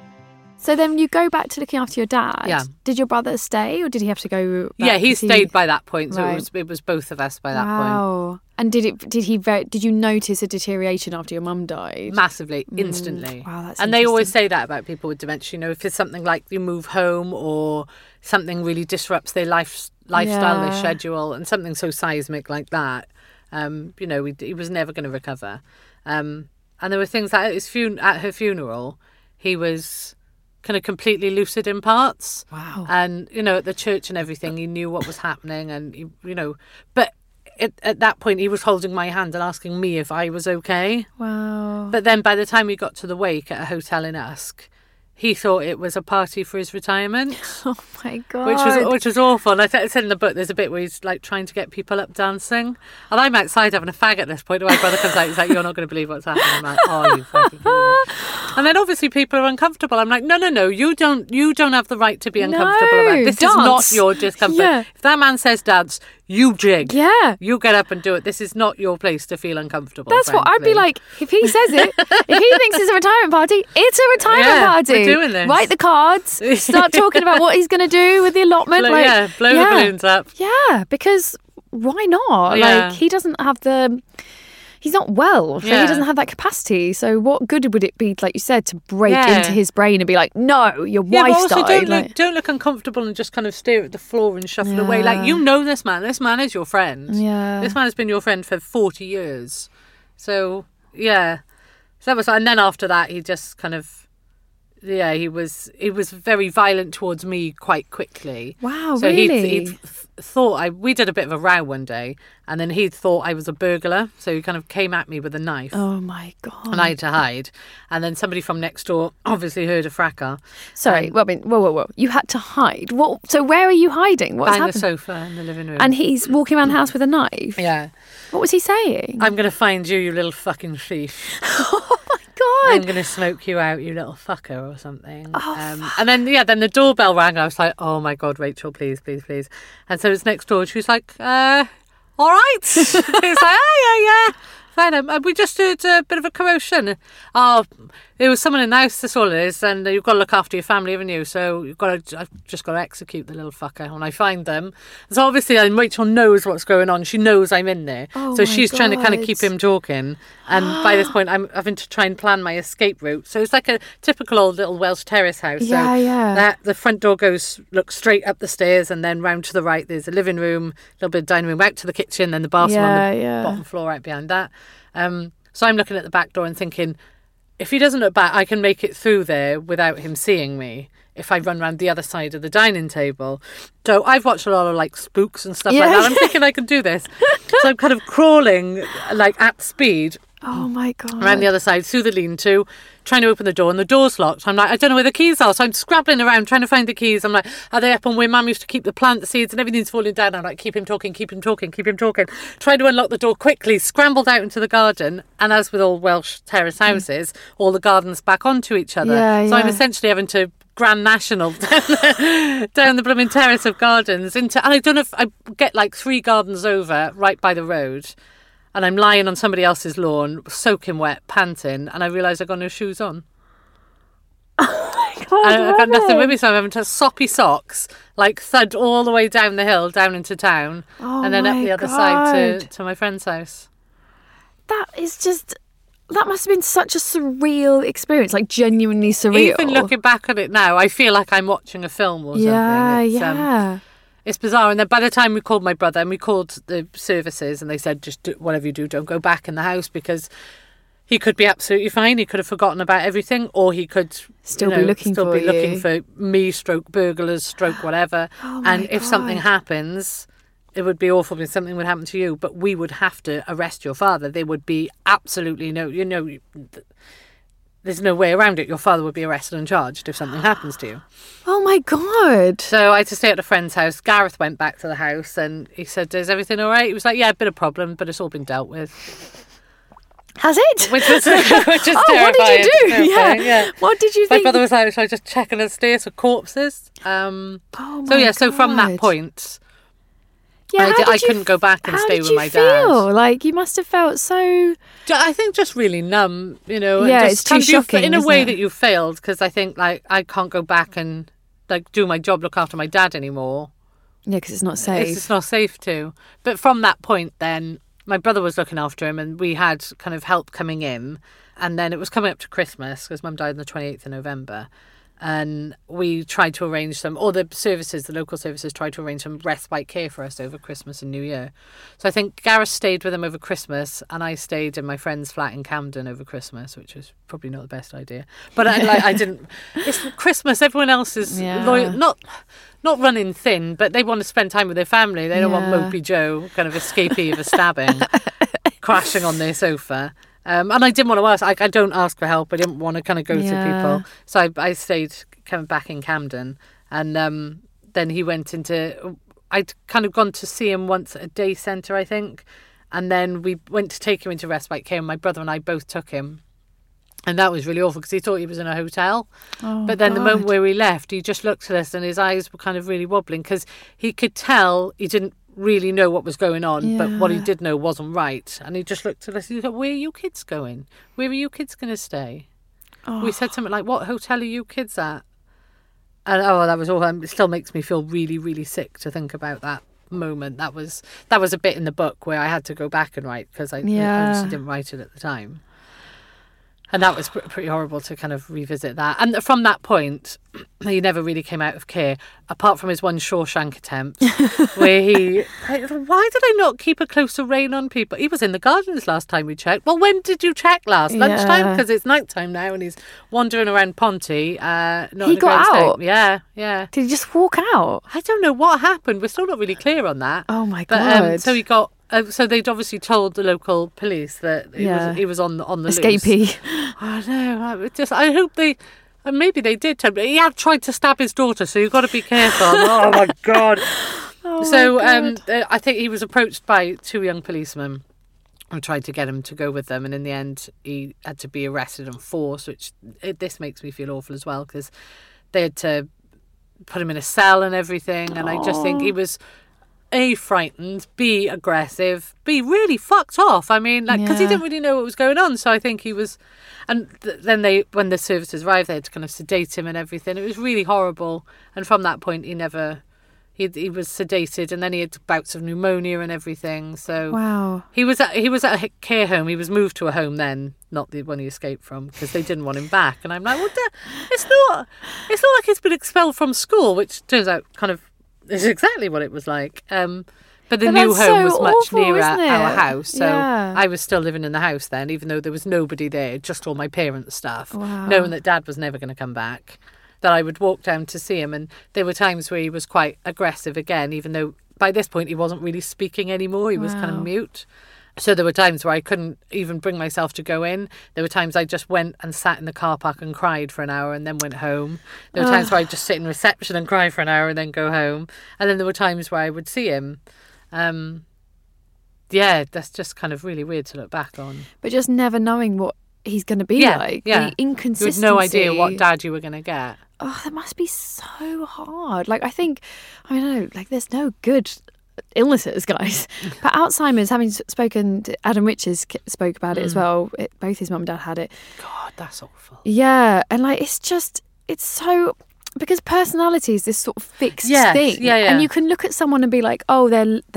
So then you go back to looking after your dad. Yeah. Did your brother stay, or did he have to go back? Yeah, he stayed by that point. So it was both of us by that point. Wow. And did you notice a deterioration after your mum died? Massively, instantly. Wow, that's And they always interesting. say that about people with dementia. You know, if it's something like you move home or something really disrupts their lifestyle, their schedule, and something so seismic like that, you know, he was never going to recover. And there were things like at her funeral, he was kind of completely lucid in parts. Wow. And, you know, at the church and everything, he knew what was happening, and, you know, but at that point, he was holding my hand and asking me if I was okay. Wow. But then by the time we got to the wake at a hotel in Usk, he thought it was a party for his retirement. Oh my God. Which was awful. And I said in the book, there's a bit where he's like trying to get people up dancing. And I'm outside having a fag at this point. And my brother comes out, he's like, you're not going to believe what's happening. I'm like, oh, you fucking kidding me. And then obviously people are uncomfortable. I'm like, no, you don't have the right to be uncomfortable about it. This is not your discomfort. Yeah. If that man says dance, you jig. Yeah. You get up and do it. This is not your place to feel uncomfortable. That's what I'd be like. If he says it, if he thinks it's a retirement party, it's a retirement party. We're doing this. Write the cards. Start talking about what he's going to do with the allotment. Blow the balloons up. Yeah, because why not? Yeah. Like, he doesn't have he's not well, so he doesn't have that capacity. So what good would it be, like you said, to break into his brain and be like, no, your wife died. Don't look uncomfortable and just kind of stare at the floor and shuffle away. Like, you know this man. This man is your friend. Yeah. This man has been your friend for 40 years. So, yeah. So that was, and then after that, he just kind of, he was very violent towards me quite quickly. Wow, so really? He'd thought we did a bit of a row one day, and then he thought I was a burglar, so he kind of came at me with a knife. Oh my God. And I had to hide. And then somebody from next door obviously heard a fracas. Sorry, whoa. You had to hide. What? So where are you hiding? What's Behind happened? the sofa in the living room. And he's walking around the house with a knife? Yeah. What was he saying? I'm going to find you, you little fucking thief. Oh my I'm God. going to smoke you out, you little fucker, or something. And then the doorbell rang. I was like, oh my God, Rachel, please. And so it's next door. She was like, all right. He was like, oh, yeah. Fine. We just heard a bit of a commotion. Oh, there was someone in the house, that's all it is, and you've got to look after your family, haven't you? So I've just got to execute the little fucker when I find them. So obviously, Rachel knows what's going on. She knows I'm in there. Oh, so she's trying to kind of God. keep him talking. And by this point, I'm having to try and plan my escape route. So it's like a typical old little Welsh terrace house. Yeah, so yeah. the front door looks straight up the stairs, and then round to the right, there's a living room, a little bit of dining room, out to the kitchen, then the bathroom on the bottom floor right behind that. So I'm looking at the back door and thinking, if he doesn't look back, I can make it through there without him seeing me if I run around the other side of the dining table. So I've watched a lot of like spooks and stuff like that. I'm thinking I can do this. So I'm kind of crawling like at speed Oh my God. around the other side through the lean-to, trying to open the door, and the door's locked. I'm like, I don't know where the keys are. So I'm scrabbling around trying to find the keys. I'm like, are they up on where Mum used to keep the plant seeds, and everything's falling down? I'm like, keep him talking. Trying to unlock the door quickly, scrambled out into the garden, and as with all Welsh terrace houses, all the gardens back onto each other. Yeah, so I'm yeah. essentially having to Grand National down the blooming terrace of gardens and I don't know if I get like 3 gardens over right by the road, and I'm lying on somebody else's lawn, soaking wet, panting, and I realise I've got no shoes on. God, I've got nothing Robin. with me, so I'm having to soppy socks, like thud all the way down the hill, down into town, Oh and then up my the other side God. to my friend's house. That is just... That must have been such a surreal experience, like genuinely surreal. Even looking back at it now, I feel like I'm watching a film or something. Yeah, It's, yeah. It's bizarre. And then by the time we called my brother, and we called the services, and they said, just do whatever you do, don't go back in the house, because he could be absolutely fine. He could have forgotten about everything, or he could Still be looking for you. looking for me, stroke burglars, stroke whatever. Oh my And if something God. happens, it would be awful if something would happen to you, but we would have to arrest your father. There would be absolutely there's no way around it. Your father would be arrested and charged if something happens to you. Oh my God. So I had to stay at a friend's house. Gareth went back to the house and he said, is everything all right? He was like, yeah, a bit of problem, but it's all been dealt with. Has it? Which was terrifying. What did you do? Terrifying, Yeah. What did you My think? brother was like, should I just check on the stairs for corpses? Oh So my yeah, so from that God. point, Yeah, how I did you couldn't go back and how stay did with you my feel? dad. Like, you must have felt so... I think just really numb, and Yeah, just it's too kind of shocking, in a isn't way it? that you failed, because I think like I can't go back and like do my job, look after my dad anymore. Yeah, because it's not safe. It's not safe to. But from that point, then my brother was looking after him, and we had kind of help coming in, and then it was coming up to Christmas because Mum died on the 28th of November. And we tried to arrange some, or the local services tried to arrange some respite care for us over Christmas and New Year. So I think Gareth stayed with him over Christmas, and I stayed in my friend's flat in Camden over Christmas, which was probably not the best idea. But I didn't. It's Christmas. Everyone else is Yeah. loyal, not running thin, but they want to spend time with their family. They don't want Yeah. Mopey Joe, kind of escapee of a stabbing, crashing on their sofa. And I didn't want to ask. I don't ask for help. I didn't want to kind of go Yeah. to people. So I stayed coming back in Camden. And then he went into... I'd kind of gone to see him once at a day centre, I think. And then we went to take him into respite care. And my brother and I both took him. And that was really awful because he thought he was in a hotel. Oh, But then the God. moment where we left, he just looked at us and his eyes were kind of really wobbling because he could tell he didn't really know what was going on, but what he Yeah. did know wasn't right. And he just looked at us and he said, where are you kids going? Where are you kids going to stay? We said something like, what hotel are you kids at? And that was all. It still makes me feel really, really sick to think about that moment. That was a bit in the book where I had to go back and write because I obviously didn't write it at the time. And that was pretty horrible to kind of revisit that. And from that point, he never really came out of care, apart from his one Shawshank attempt, where why did I not keep a closer rein on people? He was in the gardens last time we checked. Well, when did you check last? Lunchtime? Yeah. Because it's nighttime now and he's wandering around Ponty. Not He in a got great out? state. Yeah. Did he just walk out? I don't know what happened. We're still not really clear on that. Oh my But God. so he got... so they'd obviously told the local police that he was on the loose. Escapee. I know. I hope they... maybe they did tell him. He had tried to stab his daughter, so you've got to be careful. Oh, my God. So I think he was approached by 2 young policemen who tried to get him to go with them. And in the end, he had to be arrested and forced, which this makes me feel awful as well, because they had to put him in a cell and everything. And I just think he was... A, frightened, B, aggressive, B, really fucked off. I mean, like, because he didn't really know what was going on. So I think he was, and then when the services arrived, they had to kind of sedate him and everything. It was really horrible. And from that point, he was sedated, and then he had bouts of pneumonia and everything. So wow. He was at a care home. He was moved to a home then, not the one he escaped from, because they didn't want him back. And I'm like, well, it's not like he's been expelled from school, which turns out kind of is exactly what it was like. But the new home was much nearer our house, so I was still living in the house then, even though there was nobody there, just all my parents' stuff, knowing that Dad was never going to come back. That I would walk down to see him, and there were times where he was quite aggressive again, even though by this point he wasn't really speaking anymore. He was kind of mute. So there were times where I couldn't even bring myself to go in. There were times I just went and sat in the car park and cried for an hour and then went home. There were times where I'd just sit in reception and cry for an hour and then go home. And then there were times where I would see him. That's just kind of really weird to look back on. But just never knowing what he's going to be like. Yeah. The inconsistency. You had no idea what dad you were going to get. Oh, that must be so hard. Like, I don't know, like, there's no good illnesses, guys. But Alzheimer's, having spoken to Adam Riches spoke about it as well. Both his mum and dad had it. God, that's awful. Yeah, and like, it's so, because personality is this sort of fixed thing. Yeah. And you can look at someone and be like, oh,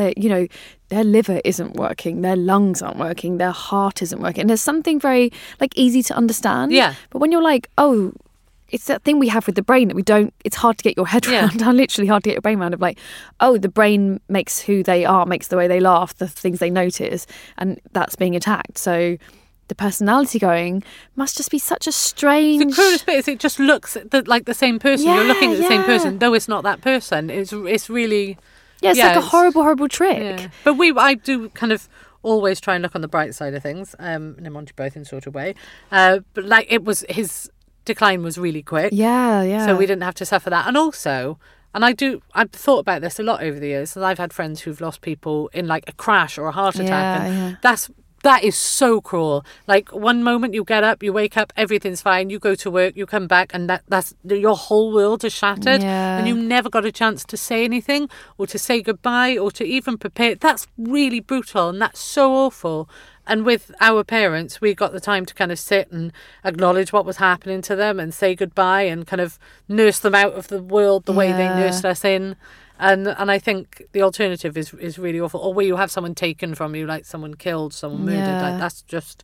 their liver isn't working, their lungs aren't working, their heart isn't working. And there's something very like easy to understand. Yeah. But when you're like, oh, it's that thing we have with the brain that it's hard to get your head around. Literally hard to get your brain around of like, oh, the brain makes who they are, makes the way they laugh, the things they notice, and that's being attacked. So the personality going must just be such a strange... The cruelest bit is it just looks like the same person. You're looking at the same person, though it's not that person. It's really... Yeah, it's like a horrible, horrible trick. Yeah. But I do kind of always try and look on the bright side of things, and I'm onto both in sort of way. But like, it was his decline was really quick. Yeah. So we didn't have to suffer that. And also, I've thought about this a lot over the years, and I've had friends who've lost people in like a crash or a heart attack, and that is so cruel. Like, one moment you get up, you wake up, everything's fine, you go to work, you come back, and that's your whole world is shattered, and you never got a chance to say anything or to say goodbye or to even prepare. That's really brutal, and that's so awful. And with our parents, we got the time to kind of sit and acknowledge what was happening to them and say goodbye and kind of nurse them out of the world the way they nursed us in. And I think the alternative is really awful. Or where you have someone taken from you, like someone killed, someone murdered. Like, that's just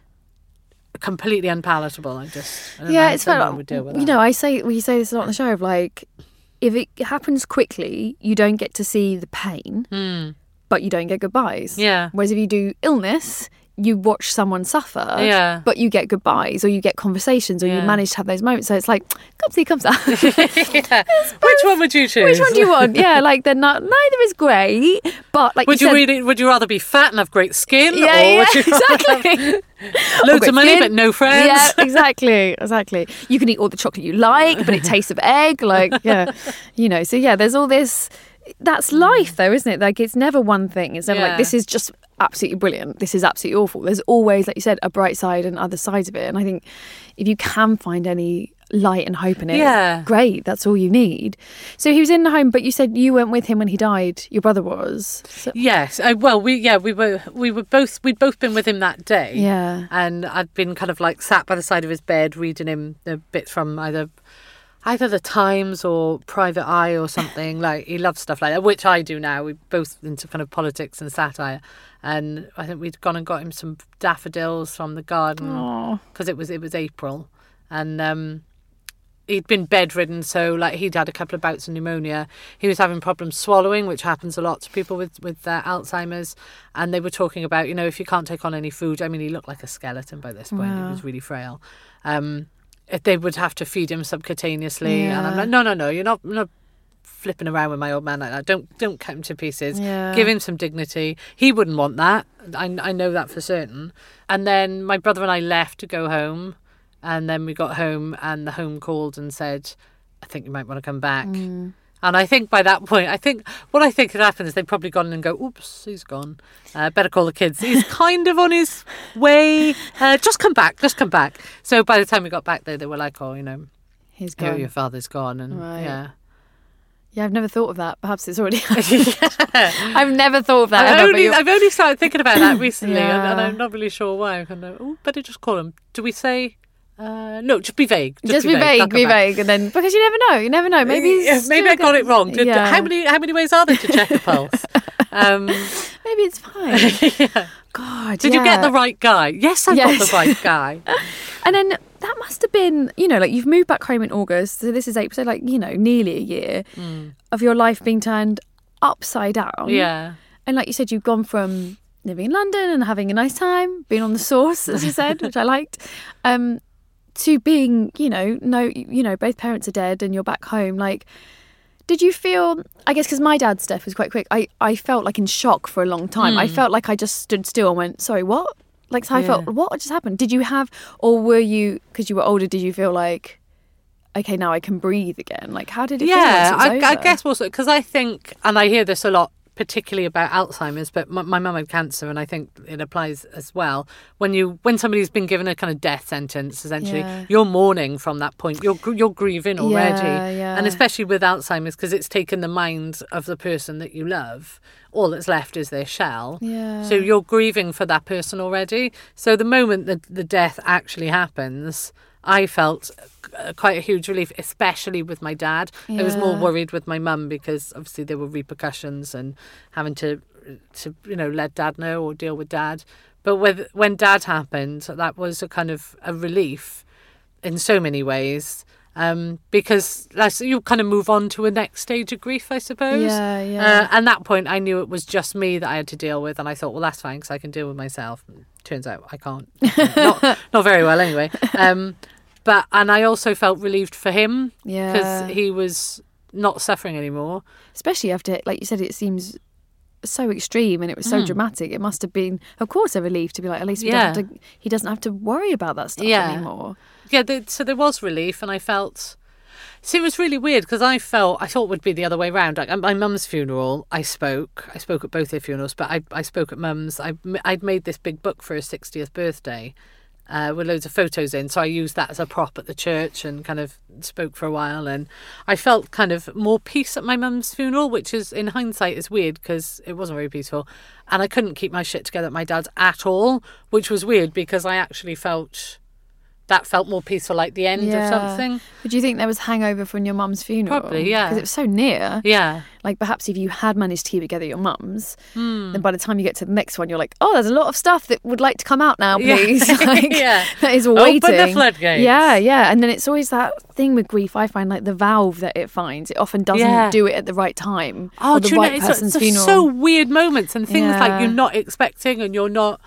completely unpalatable. I don't know it's how like, someone would deal with that. You know, we say this a lot on the show of like, if it happens quickly, you don't get to see the pain, but you don't get goodbyes. Yeah. Whereas if you do illness, you watch someone suffer, but you get goodbyes or you get conversations or you manage to have those moments. So it's like, comes that. Which one would you choose? Which one do you want? Yeah, like neither is great, but like would you rather be fat and have great skin? Exactly. Loads of money but no friends. Yeah, exactly. You can eat all the chocolate you like, but it tastes of egg. Like, so there's all this. That's life though, isn't it? Like, it's never one thing. It's never like, this is just absolutely brilliant, this is absolutely awful. There's always, like you said, a bright side and other sides of it. And I think if you can find any light and hope in it, great, that's all you need. So he was in the home, but you said you weren't with him when he died. Your brother was. So. Yes. We'd both been with him that day. Yeah. And I'd been kind of like sat by the side of his bed reading him the bits from either the Times or Private Eye or something. Like, he loves stuff like that, which I do now. We're both into kind of politics and satire, and I think we'd gone and got him some daffodils from the garden because it was April, and he'd been bedridden, so like he'd had a couple of bouts of pneumonia. He was having problems swallowing, which happens a lot to people with Alzheimer's, and they were talking about, if you can't take on any food. I mean, he looked like a skeleton by this point. He was really frail. They would have to feed him subcutaneously, and I'm like, no, you're not flipping around with my old man like that. Don't cut him to pieces. Give him some dignity. He wouldn't want that. I know that for certain. And then my brother and I left to go home, and then we got home, and the home called and said, I think you might want to come back. And I think by that point, what I think had happened is they'd probably gone and go, oops, he's gone. Better call the kids. He's kind of on his way. Just come back. So by the time we got back there, they were like, oh, he's gone. Your father's gone. And Yeah, I've never thought of that. Perhaps it's already I've never thought of that I've only started thinking about that recently, Yeah. and I'm not really sure why. I'm kind of, better just call him. Do we say... no, just be vague. Just be vague, and then because you never know. Maybe I got it wrong. Yeah. How many ways are there to check a pulse? Maybe it's fine. Yeah. God, Did you get the right guy? Yes, I got the right guy. And then that must have been, like you've moved back home in August, so this is April, so like nearly a year of your life being turned upside down. Yeah. And like you said, you've gone from living in London and having a nice time, being on the source, as you said, which I liked, to being, both parents are dead and you're back home. Like, did you feel, I guess because my dad's death was quite quick, I felt like in shock for a long time. I felt like I just stood still and went, sorry, what? Like, so I felt, what just happened? Did you have, or were you, because you were older, did you feel like, okay, now I can breathe again? Like, how did it feel once it was I over? guess also, because I think, and I hear this a lot, particularly about Alzheimer's, but my mum had cancer, and I think it applies as well. When somebody's been given a kind of death sentence, essentially, you're mourning from that point. You're grieving already, and especially with Alzheimer's, because it's taken the mind of the person that you love. All that's left is their shell. Yeah. So you're grieving for that person already. So the moment that the death actually happens, I felt quite a huge relief, especially with my dad. I was more worried with my mum because obviously there were repercussions and having to let dad know or deal with dad. But when dad happened, that was a kind of a relief in so many ways. Because you kind of move on to a next stage of grief, I suppose. Yeah. At that point, I knew it was just me that I had to deal with, and I thought, well, that's fine because I can deal with myself. Turns out I can't. Not very well, anyway. And I also felt relieved for him because he was not suffering anymore. Especially after, like you said, it seems so extreme and it was so dramatic. It must have been, of course, a relief to be like, at least he doesn't have to worry about that stuff anymore. Yeah, so there was relief, and I felt... See, it was really weird because I thought it would be the other way around. Like, at my mum's funeral, I spoke at both their funerals, but I spoke at mum's. I'd made this big book for her 60th birthday with loads of photos in, so I used that as a prop at the church and kind of spoke for a while, and I felt kind of more peace at my mum's funeral, which is, in hindsight, is weird because it wasn't very peaceful, and I couldn't keep my shit together at my dad's at all, which was weird because I actually felt... That felt more peaceful, like the end of something. But do you think there was hangover from your mum's funeral? Probably, yeah. Because it was so near. Yeah. Like, perhaps if you had managed to keep together your mum's, then by the time you get to the next one, you're like, oh, there's a lot of stuff that would like to come out now, please. That is waiting. Open the floodgates. Yeah. And then it's always that thing with grief, I find, like the valve that it finds. It often doesn't do it at the right time. Oh, or the right person's it's funeral. so weird moments and things like you're not expecting, and you're not...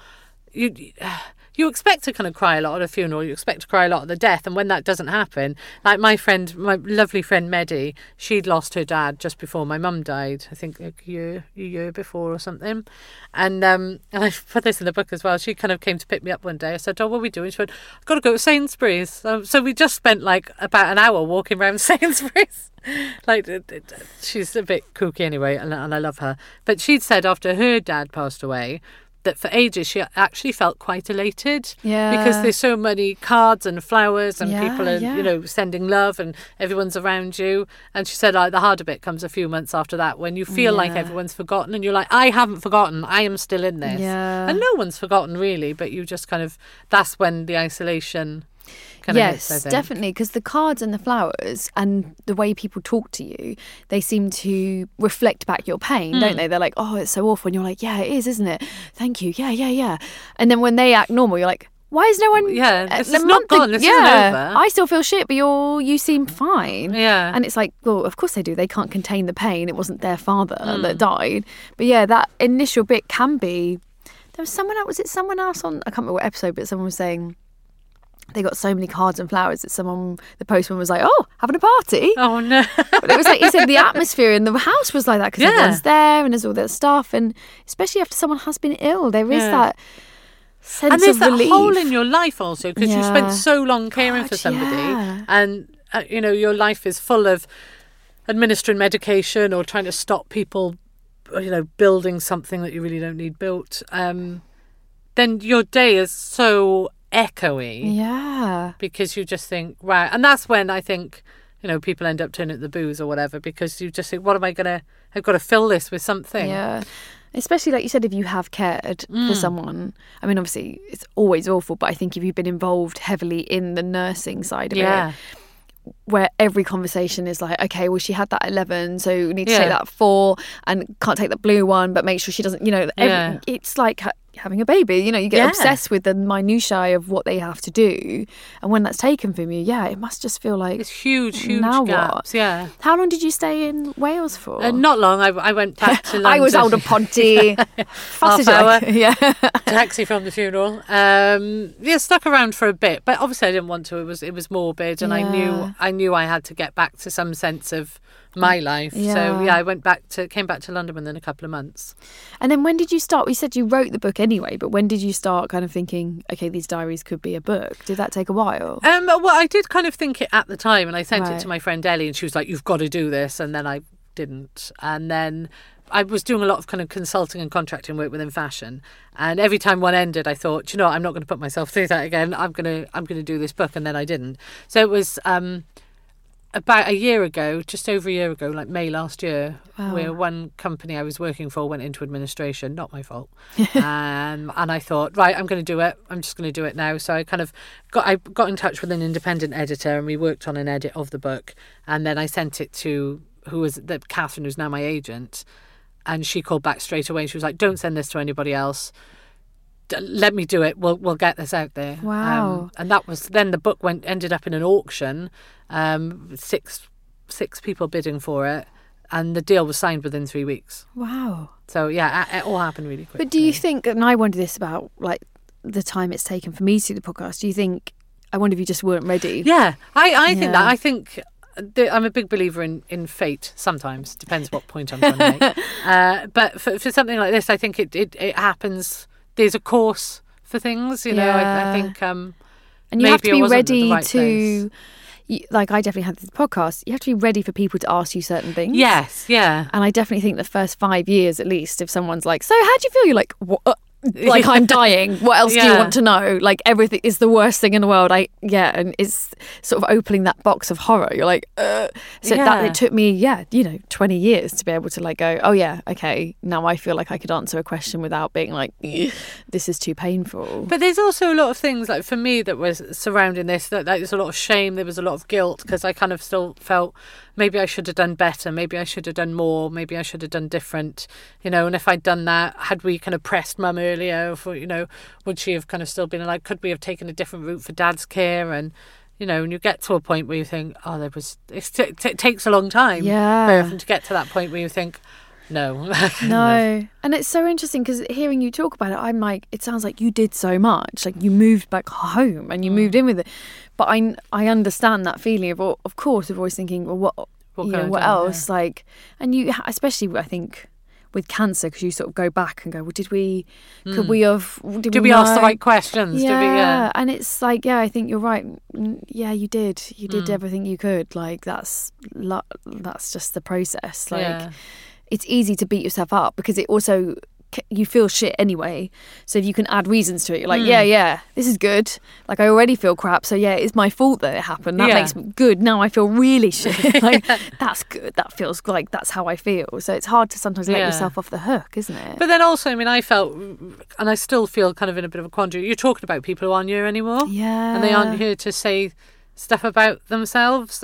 You expect to kind of cry a lot at a funeral. You expect to cry a lot at the death. And when that doesn't happen, like my lovely friend Medi, she'd lost her dad just before my mum died. I think a year before or something. And I put this in the book as well. She kind of came to pick me up one day. I said, oh, what are we doing? She went, I've got to go to Sainsbury's. So we just spent like about an hour walking around Sainsbury's. Like, she's a bit kooky anyway, and I love her. But she'd said after her dad passed away, that for ages she actually felt quite elated because there's so many cards and flowers and people are sending love and everyone's around you, and she said like the harder bit comes a few months after that when you feel like everyone's forgotten and you're like, I haven't forgotten, I am still in this, and no one's forgotten really, but you just kind of, that's when the isolation kind of hits, I think. Definitely, because the cards and the flowers and the way people talk to you, they seem to reflect back your pain, don't they? They're like, oh, it's so awful, and you're like, yeah, it is, isn't it? Thank you, yeah. And then when they act normal, you're like, why is no one... Yeah, this is not gone, this isn't over. I still feel shit, but you seem fine. Yeah. And it's like, well, of course they do. They can't contain the pain. It wasn't their father that died. But yeah, that initial bit can be... There was someone else, on... I can't remember what episode, but someone was saying... They got so many cards and flowers that the postman was like, oh, having a party. Oh, no. But it was like, he said the atmosphere in the house was like that because everyone's there and there's all that stuff. And especially after someone has been ill, there is that sense of relief. And there's that hole in your life also because you spent so long caring for somebody and, your life is full of administering medication or trying to stop people, building something that you really don't need built. Then your day is so... echoey, because you just think, right, and that's when I think people end up turning to the booze or whatever, because you just think, I've got to fill this with something. Yeah. Especially, like you said, if you have cared for someone. I mean, obviously, it's always awful, but I think if you've been involved heavily in the nursing side of it, where every conversation is like, okay, well, she had that at 11, so we need to take that at 4, and can't take the blue one, but make sure she doesn't, it's like having a baby, you get obsessed with the minutiae of what they have to do, and when that's taken from you, it must just feel like it's huge now gaps. What? How long did you stay in Wales for? Not long. I went back to London. I was older Ponty. Half hour. Yeah. Taxi from the funeral. Stuck around for a bit, but obviously I didn't want to. It was morbid, and I knew I had to get back to some sense of my life. So I came back to London within a couple of months. And then when did you start? You said you wrote the book anyway, but when did you start kind of thinking, okay, these diaries could be a book? Did that take a while? Well, I did kind of think it at the time, and I sent it to my friend Ellie, and she was like, you've got to do this, and then I didn't. And then I was doing a lot of kind of consulting and contracting work within fashion, and every time one ended, I thought, I'm not going to put myself through that again. I'm going to do this book, and then I didn't. So it was about a year ago, just over a year ago, like May last year, where one company I was working for went into administration. Not my fault. And I thought, right, I'm going to do it. I'm just going to do it now. So I kind of got in touch with an independent editor, and we worked on an edit of the book. And then I sent it to Catherine, who's now my agent. And she called back straight away. And she was like, don't send this to anybody else. Let me do it. We'll get this out there. Wow. And that was then the book ended up in an auction. Six people bidding for it, and the deal was signed within 3 weeks. Wow. So it all happened really quickly. But do you think, and I wonder this about like the time it's taken for me to do the podcast, I wonder if you just weren't ready? Yeah, I think that. I think I'm a big believer in fate. Sometimes depends what point I'm trying to make. But for something like this, I think it happens. There's a course for things, I think. And you have to be ready to. Like, I definitely had this podcast. You have to be ready for people to ask you certain things. Yes, yeah. And I definitely think the first 5 years, at least, if someone's like, so how do you feel? You're like, what? Like, I'm dying. What else do you want to know? Like, everything is the worst thing in the world. And it's sort of opening that box of horror. You're like, So that it took me, 20 years to be able to like go, oh yeah, okay, now I feel like I could answer a question without being like, this is too painful. But there's also a lot of things, like for me, that was surrounding this, that there's a lot of shame, there was a lot of guilt, because I kind of still felt maybe I should have done better, maybe I should have done more, maybe I should have done different, and if I'd done that, had we kind of pressed Mum earlier, would she have kind of still been like, could we have taken a different route for Dad's care? And and you get to a point where you think, it takes a long time very often to get to that point where you think, no. And it's so interesting because hearing you talk about it, I'm like, it sounds like you did so much, like you moved back home and you moved in with it, but I understand that feeling of course of always thinking, well, what else, like, and you, especially I think with cancer, because you sort of go back and go, well, did we ask the right questions? And it's like, I think you're right. You did everything you could. Like that's just the process. Like it's easy to beat yourself up because it also, you feel shit anyway. So if you can add reasons to it, you're like, this is good. Like I already feel crap. So it's my fault that it happened. That makes me good. Now I feel really shit. Like that's good. That feels like that's how I feel. So it's hard to sometimes let yourself off the hook, isn't it? But then also, I mean, I felt, and I still feel kind of in a bit of a quandary. You're talking about people who aren't here anymore. Yeah. And they aren't here to say stuff about themselves.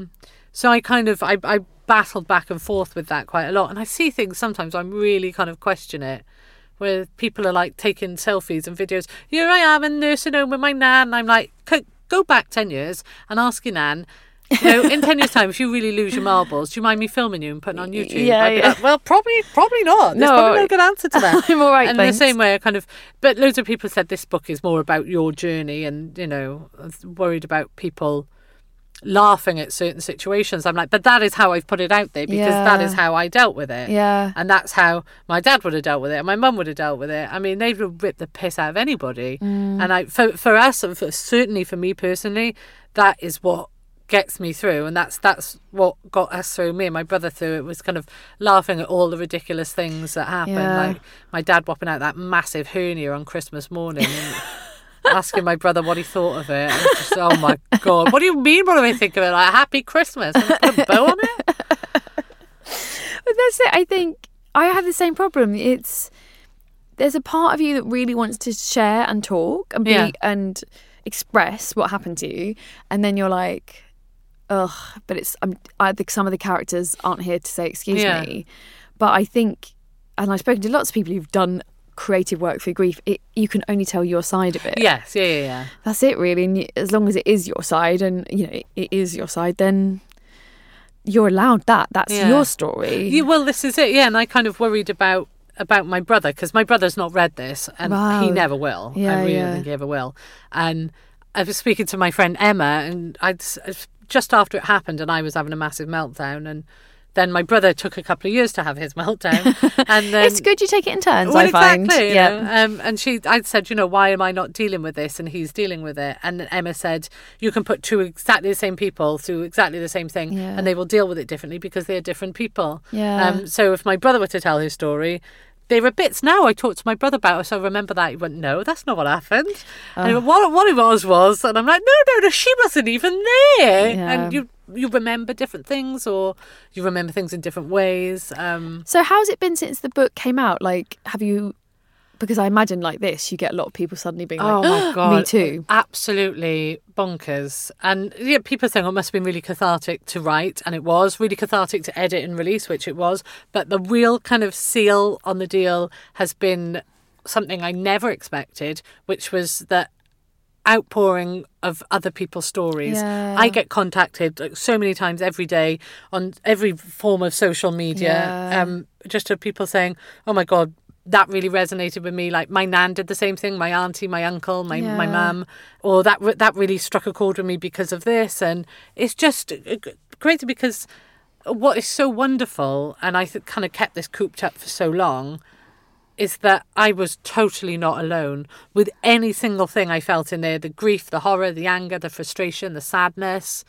So I battled back and forth with that quite a lot, and I see things sometimes I'm really kind of question it, where people are like taking selfies and videos. Here I am in nursing home with my nan, and I'm like, go back 10 years and ask your nan, in 10 years time, if you really lose your marbles, do you mind me filming you and putting it on YouTube? Like, well, probably not. There's probably no good answer to that. I'm all right, and thanks. In the same way, but loads of people said this book is more about your journey, and I was worried about people laughing at certain situations. I'm like, but that is how I've put it out there, because that is how I dealt with it. Yeah. And that's how my dad would have dealt with it, and my mum would have dealt with it. I mean, they would rip the piss out of anybody. And for us, and certainly for me personally, that is what gets me through, and that's what got us through, me and my brother through it, was kind of laughing at all the ridiculous things that happen, like my dad whopping out that massive hernia on Christmas morning. asking my brother what he thought of it. And just, oh my God, what do you mean? What do I think of it? Like, Happy Christmas. And put a bow on it? But that's it. I think I have the same problem. There's a part of you that really wants to share and talk and and express what happened to you, and then you're like, ugh. But I think some of the characters aren't here to say excuse me. But I think, and I've spoken to lots of people who've done creative work through grief. You can only tell your side of it. Yes, yeah. That's it, really. And as long as it is your side, and it is your side, then you're allowed that. That's your story. Well, this is it. Yeah, and I kind of worried about my brother, because my brother's not read this, and he never will. I really don't think he ever will. And I was speaking to my friend Emma, and just after it happened, and I was having a massive meltdown, and then my brother took a couple of years to have his meltdown. And then, it's good you take it in turns, well, I find. Exactly. And I said, why am I not dealing with this? And he's dealing with it. And Emma said, you can put two exactly the same people through exactly the same thing, and they will deal with it differently because they're different people. Yeah. So if my brother were to tell his story, there are bits now I talked to my brother about, so I remember that. He went, no, that's not what happened. And he went, what it was. And I'm like, no, she wasn't even there. Yeah. And you remember different things, or you remember things in different ways. So how's it been since the book came out? Like, have you... Because I imagine like this, you get a lot of people suddenly being like, oh my God, me too. Absolutely bonkers. And people saying, it must have been really cathartic to write, and it was really cathartic to edit and release, which it was. But the real kind of seal on the deal has been something I never expected, which was that outpouring of other people's stories. Yeah. I get contacted like, so many times every day on every form of social media, just of people saying, oh my God, that really resonated with me. Like my nan did the same thing, my auntie, my uncle, my mum, or that really struck a chord with me because of this. And it's just crazy, because what is so wonderful, and I kind of kept this cooped up for so long, is that I was totally not alone with any single thing I felt in there. The grief, the horror, the anger, the frustration, the sadness.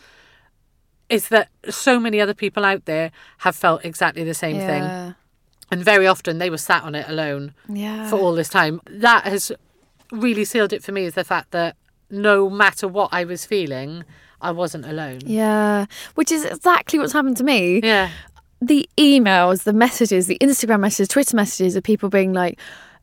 Is that so many other people out there have felt exactly the same thing. And very often they were sat on it alone for all this time. That has really sealed it for me, is the fact that no matter what I was feeling, I wasn't alone. Yeah, which is exactly what's happened to me. Yeah. The emails, the messages, the Instagram messages, Twitter messages of people being like,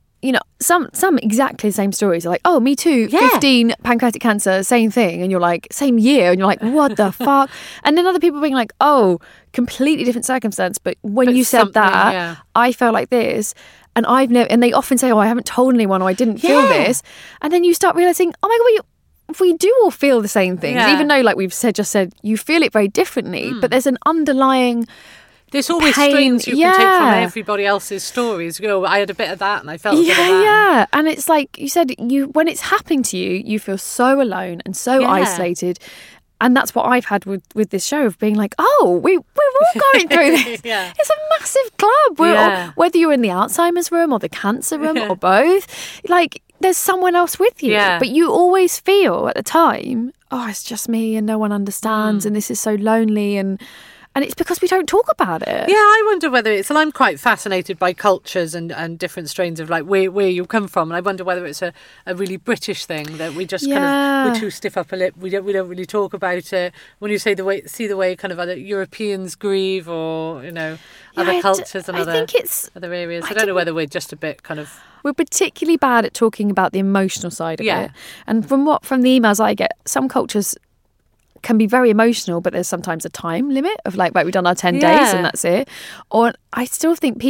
some exactly the same stories. Like, oh, me too, 15, pancreatic cancer, same thing. And you're like, same year. And you're like, what the fuck? And then other people being like, oh, completely different circumstance. But when you said that, I felt like this. And I've never, and they often say, oh, I haven't told anyone, or I didn't feel this. And then you start realising, oh my God, we do all feel the same things. Even though, like we've just said, you feel it very differently. But there's an underlying... There's always strains you can take from everybody else's stories. I had a bit of that and I felt a bit of that. Yeah, and it's like you said, when it's happening to you, you feel so alone and so isolated. And that's what I've had with this show, of being like, oh, we're all going through this. It's a massive club. We're whether you're in the Alzheimer's room or the cancer room or both, like there's someone else with you. But you always feel at the time, oh, it's just me and no one understands and this is so lonely, and it's because we don't talk about it. Yeah, I wonder whether it's... And I'm quite fascinated by cultures and different strains of like where you come from. And I wonder whether it's a really British thing that we just kind of... We're too stiff upper lip. We don't really talk about it. When you see the way kind of other Europeans grieve, or, other cultures and other areas. I don't know whether we're just a bit kind of... We're particularly bad at talking about the emotional side of it. And from the emails I get, some cultures can be very emotional, but there's sometimes a time limit of like, right, we've done our 10 days and that's it. Or I still think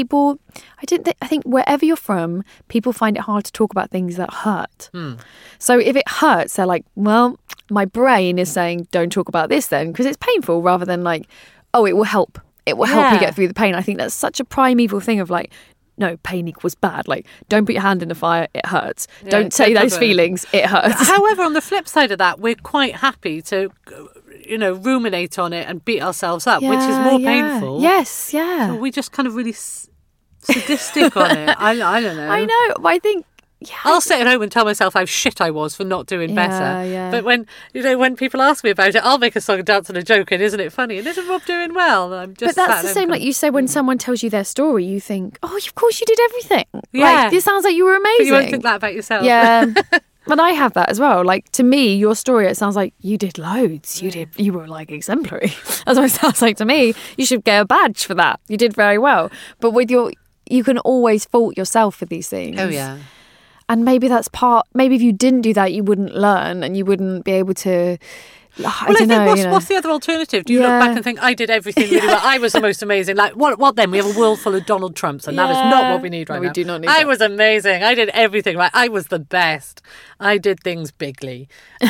I think wherever you're from, people find it hard to talk about things that hurt. So if it hurts, they're like, well, my brain is saying don't talk about this then, because it's painful, rather than like, oh, it will help. It will help you get through the pain. I think that's such a primeval thing of like, no, pain equals bad. Like, don't put your hand in the fire, it hurts. Don't say those feelings, it hurts. However, on the flip side of that, we're quite happy to, ruminate on it and beat ourselves up, which is more painful. Yes, So we just kind of really sadistic on it. I don't know. I know, but I think... I'll sit at home and tell myself how shit I was for not doing better. But when people ask me about it, I'll make a song and dance and a joke, and isn't it funny? And isn't Rob doing well? But that's the same, like you say, when someone tells you their story, you think, oh, of course you did everything. Like, this sounds like you were amazing. But you won't think that about yourself. Yeah. But I have that as well. Like, to me, your story, it sounds like you did loads. You were like exemplary. That's what it sounds like to me. You should get a badge for that. You did very well. But you can always fault yourself for these things. Oh, yeah. And maybe maybe if you didn't do that, you wouldn't learn and you wouldn't be able to... I don't know. What's the other alternative? Do you look back and think, I did everything really well? I was the most amazing. Like, what then? We have a world full of Donald Trumps, and that is not what we need right now. We do not need I was amazing. I did everything right. I was the best. I did things bigly.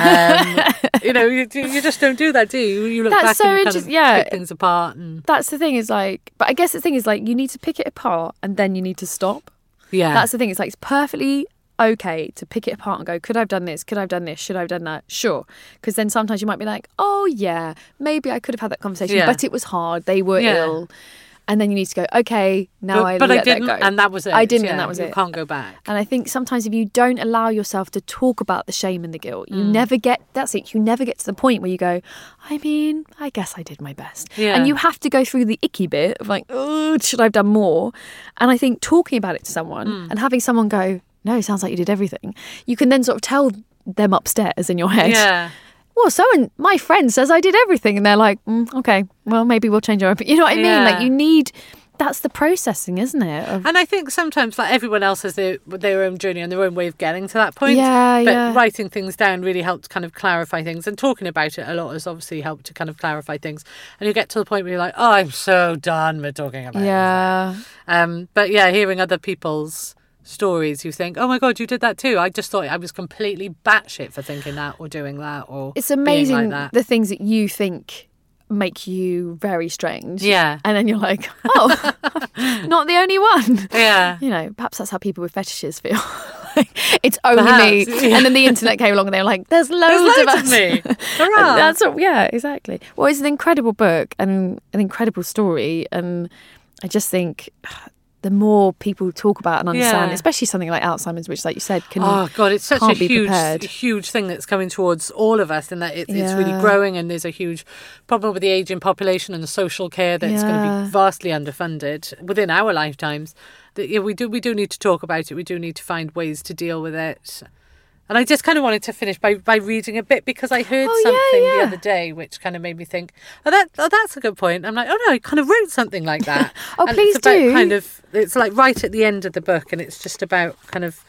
You just don't do that, do you? You look back and kind of pick things apart. And... That's the thing is like... But I guess the thing is like, you need to pick it apart and then you need to stop. Yeah. That's the thing. It's like, it's perfectly... okay to pick it apart and go, could I have done this? Could I have done this? Should I have done that? Sure. Because then sometimes you might be like, oh yeah, maybe I could have had that conversation, but it was hard. They were ill. And then you need to go, okay, now I let that go. And that was it. I didn't, and that was it. You can't go back. And I think sometimes if you don't allow yourself to talk about the shame and the guilt, you never get, that's it, you never get to the point where you go, I mean, I guess I did my best. Yeah. And you have to go through the icky bit of like, oh, should I have done more? And I think talking about it to someone and having someone go, no, it sounds like you did everything. You can then sort of tell them upstairs in your head. Yeah. Well, my friend says I did everything. And they're like, okay, well, maybe we'll change our opinion. You know what I mean? Like you need, that's the processing, isn't it? And I think sometimes like everyone else has their own journey and their own way of getting to that point. But writing things down really helped kind of clarify things, and talking about it a lot has obviously helped to kind of clarify things. And you get to the point where you're like, oh, I'm so done with talking about it. But yeah, hearing other people's stories, you think, oh my God, you did that too. I just thought I was completely batshit for thinking that or doing that or it's amazing being like that. The things that you think make you very strange. Yeah. And then you're like, oh, not the only one. Yeah. You know, perhaps that's how people with fetishes feel. Like, it's only me. Yeah. And then the internet came along and they were like, there's loads of us. me. Hurrah. That's what, yeah, exactly. Well, it's an incredible book and an incredible story. And I just think the more people talk about and understand, especially something like Alzheimer's, which, like you said, it's such a huge thing that's coming towards all of us, and that it's really growing, and there's a huge problem with the ageing population and the social care that's going to be vastly underfunded within our lifetimes. That we do need to talk about it. We do need to find ways to deal with it. And I just kind of wanted to finish by reading a bit, because I heard something the other day which kind of made me think, that's a good point. I'm like, oh no, I kind of wrote something like that. And please it's about do. It's like right at the end of the book, and it's just about kind of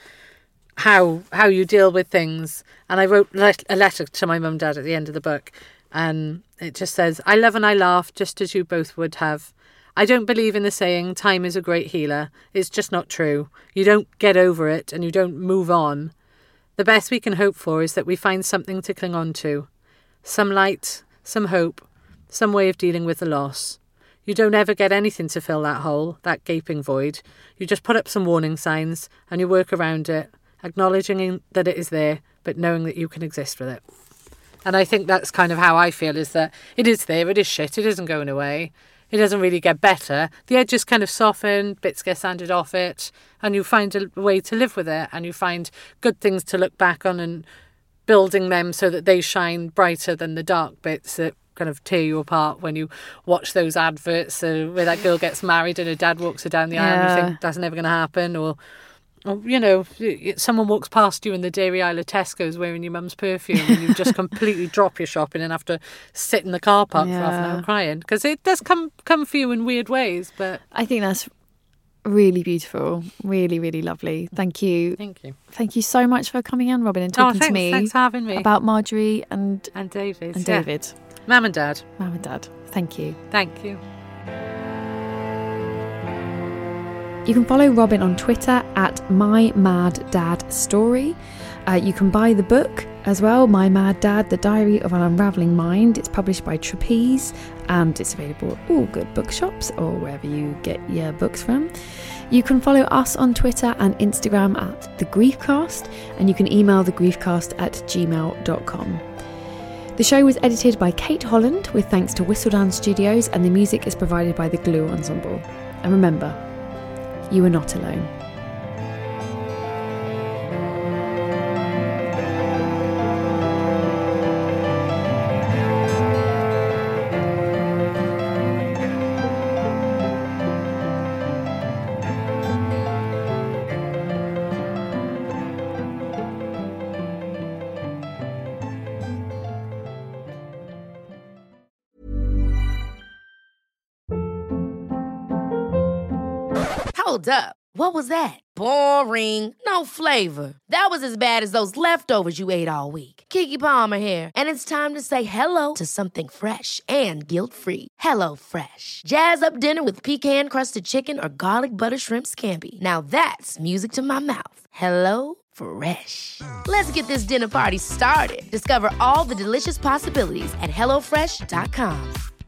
how you deal with things. And I wrote a letter to my mum and dad at the end of the book, and it just says, I love and I laugh just as you both would have. I don't believe in the saying, time is a great healer. It's just not true. You don't get over it and you don't move on. The best we can hope for is that we find something to cling on to. Some light, some hope, some way of dealing with the loss. You don't ever get anything to fill that hole, that gaping void. You just put up some warning signs and you work around it, acknowledging that it is there, but knowing that you can exist with it. And I think that's kind of how I feel, is that it is there, it is shit, it isn't going away. It doesn't really get better. The edges kind of soften, bits get sanded off it, and you find a way to live with it, and you find good things to look back on and building them so that they shine brighter than the dark bits that kind of tear you apart when you watch those adverts where that girl gets married and her dad walks her down the aisle and you think that's never going to happen, or you know, someone walks past you in the Dairy Isle of Tesco's wearing your mum's perfume and you just completely drop your shopping and have to sit in the car park for half an hour crying, because it does come for you in weird ways. But I think that's really beautiful, really, really lovely. Thank you. Thank you so much for coming on, Robin, and talking to me. Thanks for having me. About Marjorie and David. David. Mum and Dad. Thank you. Thank you. You can follow Robin on Twitter at My Mad Dad Story. You can buy the book as well, My Mad Dad, The Diary of an Unravelling Mind. It's published by Trapeze and it's available at all good bookshops or wherever you get your books from. You can follow us on Twitter and Instagram at The Griefcast, and you can email thegriefcast@gmail.com. The show was edited by Kate Holland with thanks to Whistledown Studios, and the music is provided by the Glue Ensemble. And remember, you are not alone. Hold up. What was that? Boring. No flavor. That was as bad as those leftovers you ate all week. Keke Palmer here, and it's time to say hello to something fresh and guilt-free. Hello Fresh. Jazz up dinner with pecan-crusted chicken or garlic butter shrimp scampi. Now that's music to my mouth. Hello Fresh. Let's get this dinner party started. Discover all the delicious possibilities at HelloFresh.com.